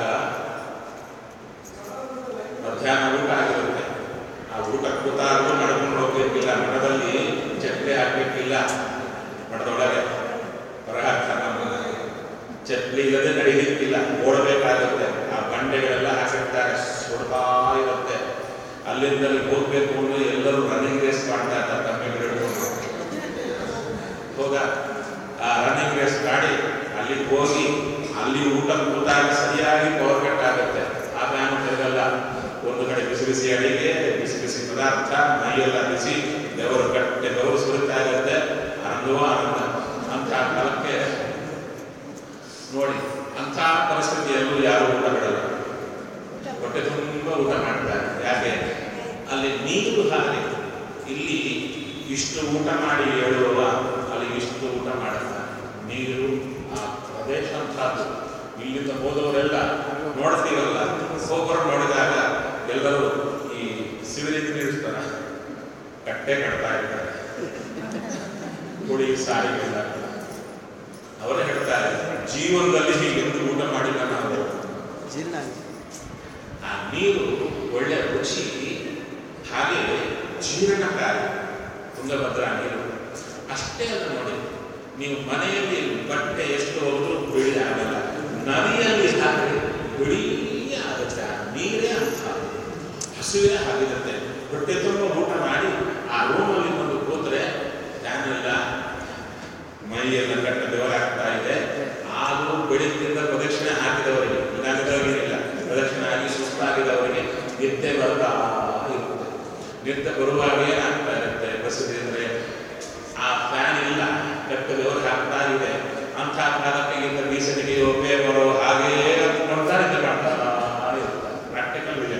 ಮಧ್ಯಾಹ್ನ ಊಟ ಆಗಿರುತ್ತೆ. ಆ ಊಟ ಕೂತಾಗೂ ನಡ್ಕೊಂಡು ಹೋಗ್ಬೇಕಿಲ್ಲ, ಮಠದಲ್ಲಿ ಚಪ್ಪಲಿ ಹಾಕ್ಬೇಕಿಲ್ಲ. ಮಠದೊಳಗೆ ಹೊರ ಹಾಕ್ತಾರೆ, ಚಪ್ಪಲಿ ಇಲ್ಲದೆ ನಡೀಲಿಕ್ಕಿಲ್ಲ, ಓಡಬೇಕಾಗುತ್ತೆ. ಆ ಬಂಡೆಗಳೆಲ್ಲ ಹಾಕಿರ್ತಾರೆ, ಸುಡ್ತಾ ಇರುತ್ತೆ. ಅಲ್ಲಿಂದಲ್ಲಿ ಹೋಗ್ಬೇಕು ಅಂದ್ರೆ ಎಲ್ಲರೂ ರನ್ನಿಂಗ್ ರೇಸ್ ಮಾಡ್ತಾ ಇರ್ತಾರೆ ತಮ್ಮಿಗೆ ಹಿಡ್ಕೊಂಡು. ಹೋಗ ಆ ರನ್ನಿಂಗ್ ರೇಸ್ ಮಾಡಿ ಅಲ್ಲಿಗೆ ಹೋಗಿ ಅಲ್ಲಿ ಊಟ ಕೂತಾಗ ಸರಿಯಾಗಿ ಪವರ್ ಕಟ್ ಆಗುತ್ತೆ. ಆ ಫ್ಯಾನ್ ತಿರುಗಲ್ಲ. ಒಂದು ಕಡೆ ಬಿಸಿ ಬಿಸಿ ಅಡಿಗೆ, ಬಿಸಿ ಬಿಸಿ ಪದಾರ್ಥ, ಮೈಯೆಲ್ಲ ಬಿಸಿ, ಬೆವರು ಕಟ್ಟೆ ಬೆವರು ಸುರಿತಾ ಇರುತ್ತೆ. ಆನಂದವೋ ಆನಂದ. ಅಂಥ ಕಾಲಕ್ಕೆ ನೋಡಿ, ಅಂಥ ಪರಿಸ್ಥಿತಿಯಲ್ಲೂ ಯಾರು ಊಟ ಬಿಡಲ್ಲ, ಹೊಟ್ಟೆ ತುಂಬ ಊಟ ಮಾಡ್ತಾರೆ. ಯಾಕೆ? ಅಲ್ಲಿ ನೀರು ಹಾಗೆ. ಇಲ್ಲಿ ಇಷ್ಟು ಊಟ ಮಾಡಿ ಹೇಳುವ, ಅಲ್ಲಿ ಇಷ್ಟು ಊಟ ಮಾಡುತ್ತಾರೆ. ನೀರು ಆ ಪ್ರದೇಶ ಅಂತದ್ದು. ಇಲ್ಲಿಂದ ಹೋದವರೆಲ್ಲ ನೋಡ್ತೀವಲ್ಲ, ಹೋಗೋರು ನೋಡಿದಾಗ ಎಲ್ಲರೂ ಈ ಸಿವಿಲಿಂಗ್ ನಿಲ್ಲಿಸ್ತಾರೆ, ಕಟ್ಟೆ ಕಟ್ತಾ ಇರ್ತಾರೆ, ಕುಡಿ ಸಾರಿಗೆಲ್ಲ. ಅವರೇ ಹೇಳ್ತಾರೆ, ಜೀವನದಲ್ಲಿ ಹೀಗೆಂದು ಊಟ ಮಾಡಿಲ್ಲ ನಾವು. ಆ ನೀರು ಒಳ್ಳೆ ರುಚಿ, ಹಾಗೆ ಜೀರ್ಣಕಾರಿ. ತುಂಗಭದ್ರಾ ನೀರು ಅಷ್ಟೇ ಅಲ್ಲ ನೋಡಿ, ನೀವು ಮನೆಯಲ್ಲಿ ಬಟ್ಟೆ ಎಷ್ಟು ಹೋದ್ರೂ ಬಿಳಿ ಆಗಲ್ಲ, ನದಿಯಲ್ಲಿ ಹಾಕಿ ಬಿಳಿ ಆಗುತ್ತೆ. ಆ ನೀರೇ ಅಂತ ಹಸುವೆ ಆಗಿರುತ್ತೆ. ಹೊಟ್ಟೆ ತುಂಬ ಊಟ ಮಾಡಿ ಆ ರೂಮಲ್ಲಿ ಒಂದು ಕೂತ್ರೆ ಫ್ಯಾನ್ ಇಲ್ಲ, ಮೈಯೆಲ್ಲ ಕಟ್ಟ ಬೆವರಾಗ್ತಾ ಇದೆ. ಆದರೂ ಬೆಳಗ್ಗಿಂದ ಪ್ರದಕ್ಷಿಣೆ ಹಾಕಿದವರಿಗೆ, ಹಾಕಿದವರಿಗಿಲ್ಲ, ಪ್ರದಕ್ಷಿಣೆ ಆಗಿ ಸುಸ್ತಾಗಿದವರಿಗೆ ನಿದ್ದೆ ಬರ್ತಾ ಇರುತ್ತೆ. ನಿದ್ದೆ ಬರುವಾಗ ಏನಾಗ್ತಾ ಇರುತ್ತೆ? ಬಸದಿ ಅಂದರೆ ಆ ಫ್ಯಾನ್ ಇಲ್ಲ, ಕಟ್ಟ ಬೆವರು ಹಾಕ್ತಾ ಇದೆ. ಅಂಥ ಕಾಲಕ್ಕೆ ಇಂದ ಬೀಸಣಿಗೆಯೋ ಪೇಪರೋ ಹಾಗೇ ನೋಡ್ತಾ ನಿದ್ದೆ ಮಾಡ್ತಾ ಇರುತ್ತೆ. ಪ್ರಾಕ್ಟಿಕಲ್ ವಿಷಯ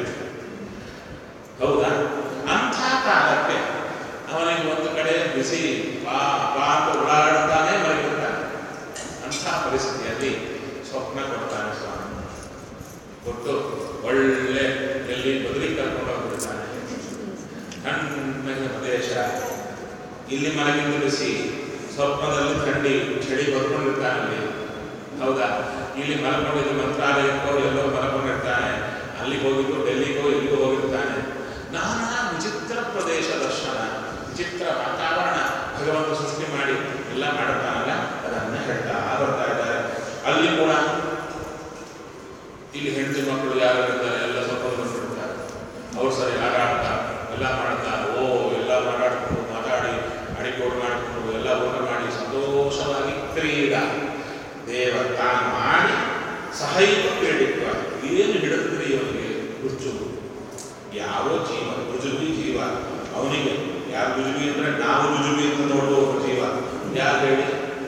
ಹೌದಾ? ಅಂಥ ಕಾಲಕ್ಕೆ ಅವನಿಗೆ ಒಂದು ಕಡೆ ಬಿಸಿ ಬಾ ಬಾ ಅಂತ ಓಡಾಡ್ತಾನೆ ಮಲಗಿರ್ತಾನೆ. ಅಂಥ ಪರಿಸ್ಥಿತಿಯಲ್ಲಿ ಸ್ವಪ್ನ ಕೊಡ್ತಾನೆ ಸ್ವಾಮಿ. ಕೊಟ್ಟು ಒಳ್ಳೆ ಎಲ್ಲಿ ಬದಲಿ ಕರ್ಕೊಂಡು ಹೋಗ್ಬಿಡ್ತಾನೆ. ಕಣ್ಣಿನ ಪ್ರದೇಶ, ಇಲ್ಲಿ ಮಲಗಿದ್ದು ಬಿಸಿ, ಸ್ವಪ್ನದಲ್ಲಿ ಥಂಡಿ, ಚಳಿ ಬರ್ಕೊಂಡಿರ್ತಾನಲ್ಲಿ. ಹೌದಾ? ಇಲ್ಲಿ ಮಲ್ಕೊಂಡಿದ್ದು ಮಂತ್ರಾಲಯಕ್ಕೋ ಎಲ್ಲೋ ಮಲ್ಕೊಂಡಿರ್ತಾನೆ. ಅಲ್ಲಿಗೆ ಹೋಗಿದ್ದು ಡೆಲ್ಲಿಗೋ ಎಲ್ಲಿಗೋ ಹೋಗಿರ್ತಾನೆ. ನಾನಾ ವಿಚಿತ್ರ ಪ್ರದೇಶ ದರ್ಶನ, ವಿಚಿತ್ರ ವಾತಾವರಣ ಭಗವಂತ ಸೃಷ್ಟಿ ಮಾಡಿ ಎಲ್ಲ ಮಾಡುತ್ತಾನಲ್ಲ, ಅದನ್ನ ಹೇಳ್ತಾ ಬರ್ತಾ ಇದ್ದಾರೆ. ಅಲ್ಲಿ ಕೂಡ ಇಲ್ಲಿ ಹೆಂಡತಿ ಮಕ್ಕಳು ಯಾರು ಇರ್ತಾರೆ ಎಲ್ಲ ಸ್ವಲ್ಪ ಬಂದ್ಬಿಡ್ತಾರೆ. ಅವ್ರು ಸರಿ ಆಟಾಡ್ತಾರೆ, ಎಲ್ಲ ಮಾಡ್ತಾರೆ. ಓ ಎಲ್ಲ ಮಾತಾಡ್ಕೊಂಡು ಮಾತಾಡಿ ಅಡಿಕೋಡು ಮಾಡಿಕೊಂಡು ಎಲ್ಲ ಊಟ ಮಾಡಿ ಸಂತೋಷವಾಗಿ ಕ್ರೀಡಾ ದೇವ ತಾನು ಮಾಡಿ ಸಹೈವ ಕ್ರೀಡಿತ್ವ. ಏನು ಹಿಡಿದ್ರೆ ಇವನಿಗೆ ಗುರ್ಜು, ಯಾವ ಜೀವ ರುಜುಬಿ ಜೀವ ಅವನಿಗೆ. ಯಾರು ರುಜುಬಿ ಅಂದ್ರೆ ನಾವು ರುಜುಬಿ ಅಂತ ನೋಡುವ ಜೀವ ಯಾರು ಹೇಳಿ?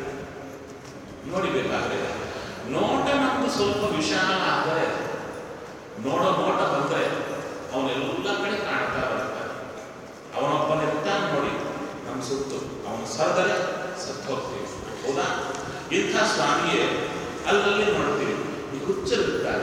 ನೋಡಿಬೇಕಾದ್ರೆ ನೋಟ ನಮ್ದು ಸ್ವಲ್ಪ ವಿಶಾಲ ಆದರೆ, ನೋಡೋ ನೋಟ ಬಂದರೆ ಅವನೆಲ್ಲ ಕಡೆ ಕಾಣ್ತಾ ಬರ್ತಾನೆ. ಅವನೊಬ್ಬನಿರ್ತಾನೆ ನೋಡಿ ನಮ್ಮ ಸುತ್ತು, ಅವನು ಸರದರೆ ಸತ್ತು ಹೋಗ್ತೀವಿ. ಹೌದಾ? ಇಂಥ ಸ್ವಾಮಿಯೇ ಅಲ್ಲಲ್ಲಿ ನೋಡ್ತೀವಿ. ಈ ಹುಚ್ಚರಿರ್ತಾರೆ,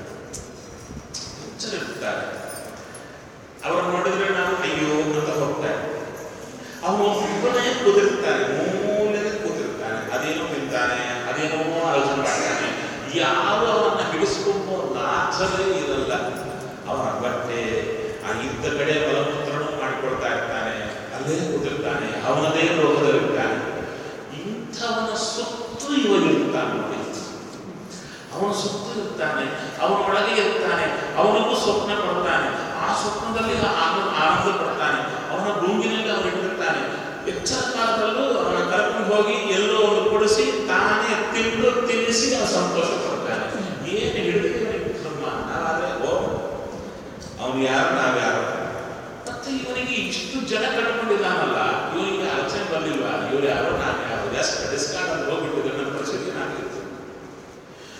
ಹುಚ್ಚರಿರ್ತಾರೆ. ಅವರನ್ನು ನೋಡಿದ್ರೆ ನಾವು ಅಯ್ಯೋ ಅಂತ ಹೋಗ್ತಾರೆ. ಅವನು ಒಬ್ಬನೇ ಕೂತಿರ್ತಾನೆ, ಮೂಲೆಗೆ ಕೂತಿರ್ತಾನೆ. ಅದೇನೋ ತಿಂತಾನೆ, ಅದೇನೋ ಆಲೋಚನೆ ಮಾಡ್ತಾನೆ. ಯಾವ ಅವನ್ನ ಹಿಡಿಸ್ಕೊಂಡು ಲಾಭವೇ ಇರಲ್ಲ. ಅವನ ಬಟ್ಟೆ ಆ ಇದ್ದ ಕಡೆ ಮಲಮೂತ್ರನೂ ಮಾಡಿಕೊಡ್ತಾ ಇರ್ತಾನೆ, ಅಲ್ಲೇ ಕೂತಿರ್ತಾನೆ, ಅವನದೇ ಲೋಕದಲ್ಲಿರ್ತಾನೆ. ಇಂಥವನ ಸುತ್ತು ಇವನಿರ್ತಾನೆ ನೋಡಿ. ಅವನ ಸುತ್ತು ಇರ್ತಾನೆ, ಅವನೊಳಗೆ ಇರ್ತಾನೆ, ಅವನಿಗೂ ಸ್ವಪ್ನ ಕೊಡ್ತಾನೆ. ಆ ಸ್ವಪ್ನದಲ್ಲಿ ಆನಂದ ಪಡ್ತಾನೆ. ಅವನ ಗುಂಗಿನಲ್ಲಿ ಅವನು ಇಟ್ಟಿರ್ತಾನೆ. ಎಚ್ಚರ ಕಾಲದಲ್ಲೂ ಅವನ ಕರ್ಕೊಂಡು ಹೋಗಿ ಎಲ್ಲೋ ಒಂದು ಕೊಡಿಸಿ ತಾನೇ ತಿಂದು ತಿನ್ನಿಸಿ ಅವನು ಸಂತೋಷ ಪಡ್ತಾನೆ. ಏನು ಹಿಡಿದಿದ್ದಾನೆ ನಮ್ಮ ನಾವಾದ್ರೆ ಓ ಅವನು ಯಾರು ನಾವ್ಯಾರು. ಮತ್ತೆ ಇವನಿಗೆ ಇಷ್ಟು ಜನ ಕಟ್ಕೊಂಡಿದ್ದಾನಲ್ಲ, ಇವನಿಗೆ ಆಲೋಚನೆ ಬರಲಿಲ್ವಾ? ಇವ್ರು ಯಾರೋ ನಾನು ಯಾರು ಜಾಸ್ತಿ ಡಿಸ್ಕಾರ್ಡ್ ಅಂತ ಹೋಗ್ಬಿಟ್ಟಿದ್ರೆ ನನ್ನ ಪರಿಸ್ಥಿತಿ ಏನಾಗಿತ್ತು?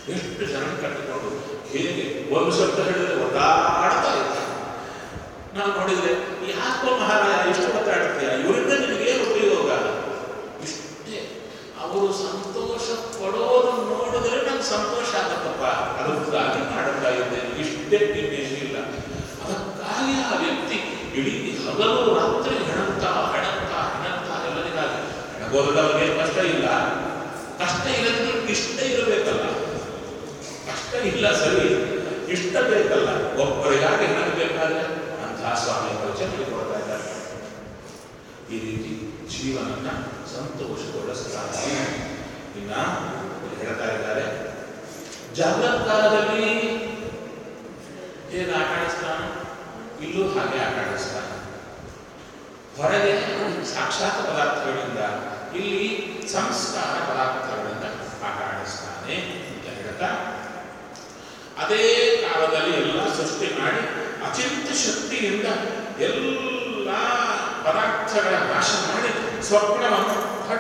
ಎಷ್ಟು ಜನ ಕಟ್ಟಿಕೊಂಡು ಹೇಗೆ ಒಂದು ಶಬ್ದ ಹೇಳಿದ್ರೆ ಒದ್ದಾಡ್ತಾ ಇದ್ದಾರೆ. ನಾವು ನೋಡಿದ್ರೆ ಯಾಕೋ ಮಹಾರಾಯ ಎಷ್ಟು ಒತ್ತಾಡ್ತೀಯ, ಇವರಿಂದ ನಿನಗೇನು ಉಪಯೋಗ? ಇಷ್ಟೇ. ಅವರು ಸಂತೋಷ ಪಡೋದನ್ನು ನೋಡಿದ್ರೆ ನಂಗೆ ಸಂತೋಷ ಆಗತ್ತಪ್ಪ, ಅದಕ್ಕಾಗಿ ಮಾಡುತ್ತಾ ಇದ್ದೇನೆ, ಇಷ್ಟೇ ಇನ್ನೇನಿಲ್ಲ. ಅದಕ್ಕಾಗಿ ಆ ವ್ಯಕ್ತಿ ಇಡೀ ಹಗಲು ರಾತ್ರಿ ಹೆಣಂತ ಹೆಣಂತ ಹೆಣಂತ ಎಲ್ಲರಿಗಾಗಿ ಹೆಣಗೋದ್ರೆ ಅವ್ರಿಗೆ ಕಷ್ಟ ಇಲ್ಲ. ಕಷ್ಟ ಇರೋದು ಇಷ್ಟ ಇರಬೇಕಲ್ಲ, ಕಷ್ಟ ಇಲ್ಲ ಸರಿ, ಇಷ್ಟ ಬೇಕಲ್ಲ. ಒಬ್ಬರಿಗಾಗಿ ಹೆಣಗಬೇಕಾದ್ರೆ ಅಂತಹ ಸ್ವಾಮಿ ಪರಿಚಯ ಕೊಡ್ತಾ ಇದ್ದಾರೆ. ಈ ರೀತಿ ಜೀವನನ್ನ ಸಂತೋಷಗೊಳಿಸ್ತಾರೆ. ಇನ್ನ ಹೇಳ್ತಾ ಇದ್ದಾರೆ, ಜಾಗೃತಕಾಲದಲ್ಲಿ ಹೇಗೆ ಆಟ ಆಡಿಸ್ತಾನೆ, ಇಲ್ಲೂ ಹಾಗೆ ಆಟ ಆಡಿಸ್ತಾನೆ. ಹೊರಗೆ ಸಾಕ್ಷಾತ್ ಪದಾರ್ಥಗಳಿಂದ, ಇಲ್ಲಿ ಸಂಸ್ಕಾರ ಪದಾರ್ಥಗಳಿಂದ ಆಟ ಆಡಿಸ್ತಾನೆ ಅಂತ ಹೇಳ್ತಾ, ಅದೇ ಕಾಲದಲ್ಲಿ ಎಲ್ಲ ಸೃಷ್ಟಿ ಮಾಡಿ ಅಚಿಂತ್ಯ ಶಕ್ತಿಯಿಂದ ಎಲ್ಲ ಪದಾರ್ಥಗಳ ನಾಶ ಮಾಡಿ ಸ್ವಪ್ನವನ್ನು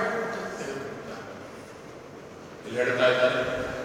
ಇಲ್ಲಿ ಹೇಳ್ತಾ ಇದ್ದಾರೆ.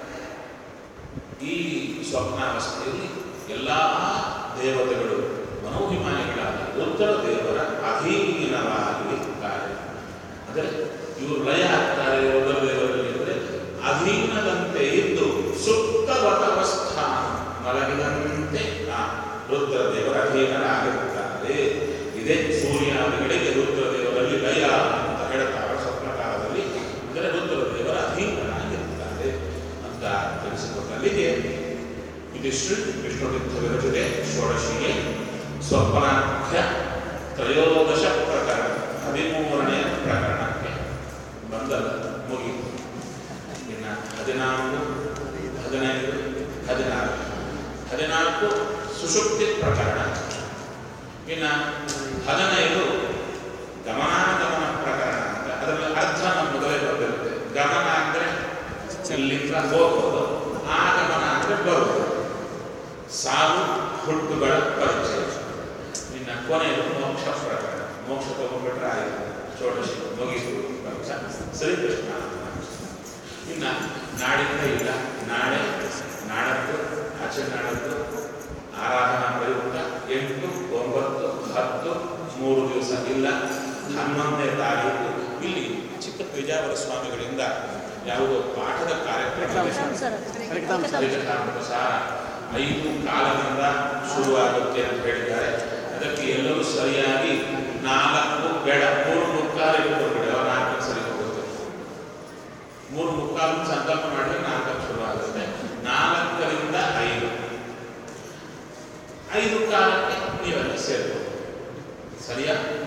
ಈ ಸ್ವಪ್ನಾವಸ್ಥೆಯಲ್ಲಿ ಎಲ್ಲ ದೇವತೆಗಳು ಮನೋಭಿಮಾನಿಗಳಾದ ಉತ್ತರ ದೇವರ ಅಧೀನವಾಗಿ ಇರ್ತಾರೆ. ಅಂದರೆ ಇವರು ಲಯ ಆಗ್ತಾರೆ ಉತ್ತರ ದೇವರಲ್ಲಿ ಅಂದರೆ ಅಧೀನದಂತೆ ಇದ್ದು ಸುಪ್ತವತ ಅವಸ್ಥಾನ ಮಲಗಿದಂತೆ ಆ ರುದ್ರ ದೇವರ ಅಧೀನರಾಗಿರುತ್ತಾರೆ. ಇದೇ ಸೂರ್ಯಾದಿಗಳಿಗೆ ರುದ್ರ ದೇವರಲ್ಲಿ ಲಯ ಅಂತ ಹೇಳ್ತಾರೆ ಸ್ವಪ್ನಕಾಲದಲ್ಲಿ. ಅಂದರೆ ರುದ್ರ ದೇವರ ಅಧೀನರಾಗಿರುತ್ತಾರೆ ಅಂತ ತಿಳಿಸಿಕೊಟ್ಟಲ್ಲಿಗೆ ಇದಿಷ್ಟು ವಿಷ್ಣುತೀರ್ಥ ವಿರಚಿತೆ ಷೋಡಶಿಗೆ ಸ್ವಪ್ನಾಖ್ಯ ತ್ರಯೋದಶ ಪ್ರಕರಣ ಹದಿಮೂರನೆಯ ಪ್ರಕರಣಕ್ಕೆ ಬಂದಲ್ಲ, ಮುಗಿಯಿತು. ಇನ್ನು ಹದಿನಾಲ್ಕು ಹದಿನೈದು ಹದಿನಾರು ಹದಿನಾಲ್ಕು ಸುಷುಪ್ತಿ ಪ್ರಕರಣ, ಇನ್ನು ಹದಿನೈದು ಗಮನಾಗಮನ ಪ್ರಕರಣ ಅಂತ. ಅದರಲ್ಲಿ ಅರ್ಧ ನಮ್ಮ ಮೊದಲೇ ಬಂದಿರುತ್ತೆ. ಗಮನ ಅಂದರೆ ಇಲ್ಲಿಂದ ಹೋಗೋದು, ಆಗಮನ ಅಂದರೆ ಬರುವುದು, ಸಾಲು ಹುಟ್ಟುಗಳ ಪರಿಚಯ. ಇನ್ನು ಕೊನೆಯದು ಮೋಕ್ಷ ಪ್ರಕರಣ. ಮೋಕ್ಷ ತಗೊಂಡ್ಬಿಟ್ರೆ ಆಯಿತು, ಷೋಡಶಿ ಮುಗಿಸು ಪಕ್ಷ ಶ್ರೀಕೃಷ್ಣ. ಇನ್ನು ನಾಡಿಂದ ಇಲ್ಲ, ನಾಳೆ ನಾಡದ್ದು ಆಚೆ ನಾಡದ್ದು ಆರಾಧನಾ ಪ್ರಯುಕ್ತ ಎಂಟು ಒಂಬತ್ತು ಹತ್ತು ಮೂರು ದಿವಸ ಇಲ್ಲ. ಹನ್ನೊಂದನೇ ತಾರೀಕು ಇಲ್ಲಿ ಚಿಕ್ಕ ಪೇಜಾವರ ಸ್ವಾಮಿಗಳಿಂದ ಯಾವುದೋ ಪಾಠದ ಕಾರ್ಯಕ್ರಮ ಸಾರ ಐದು ಕಾಲದಿಂದ ಶುರುವಾಗುತ್ತೆ ಅಂತ ಹೇಳಿದ್ದಾರೆ. ಅದಕ್ಕೆ ಎಲ್ಲರೂ ಸರಿಯಾಗಿ ನಾಲ್ಕು ಬೇಡ ಮೂರು ಮುಕ್ಕಾಲು ಇಟ್ಕೊಂಡ್ಬಿಡಿ, ಅವ ನಾಲ್ಕು ಸರಿ ಹೋಗುತ್ತೆ. ಮೂರು ಮುಕ್ಕಾಲು ಸಂಕಲ್ಪ ಮಾಡಿದ್ರೆ ನಾಲ್ಕು ಶುರು ಆಗುತ್ತೆ. ನಾಲ್ಕರಿಂದ ಐದು ಐದು ಕಾಲಕ್ಕೆ ನೀವೆಲ್ಲ ಸೇರ್ಬೋದು. ಸರಿಯಾ?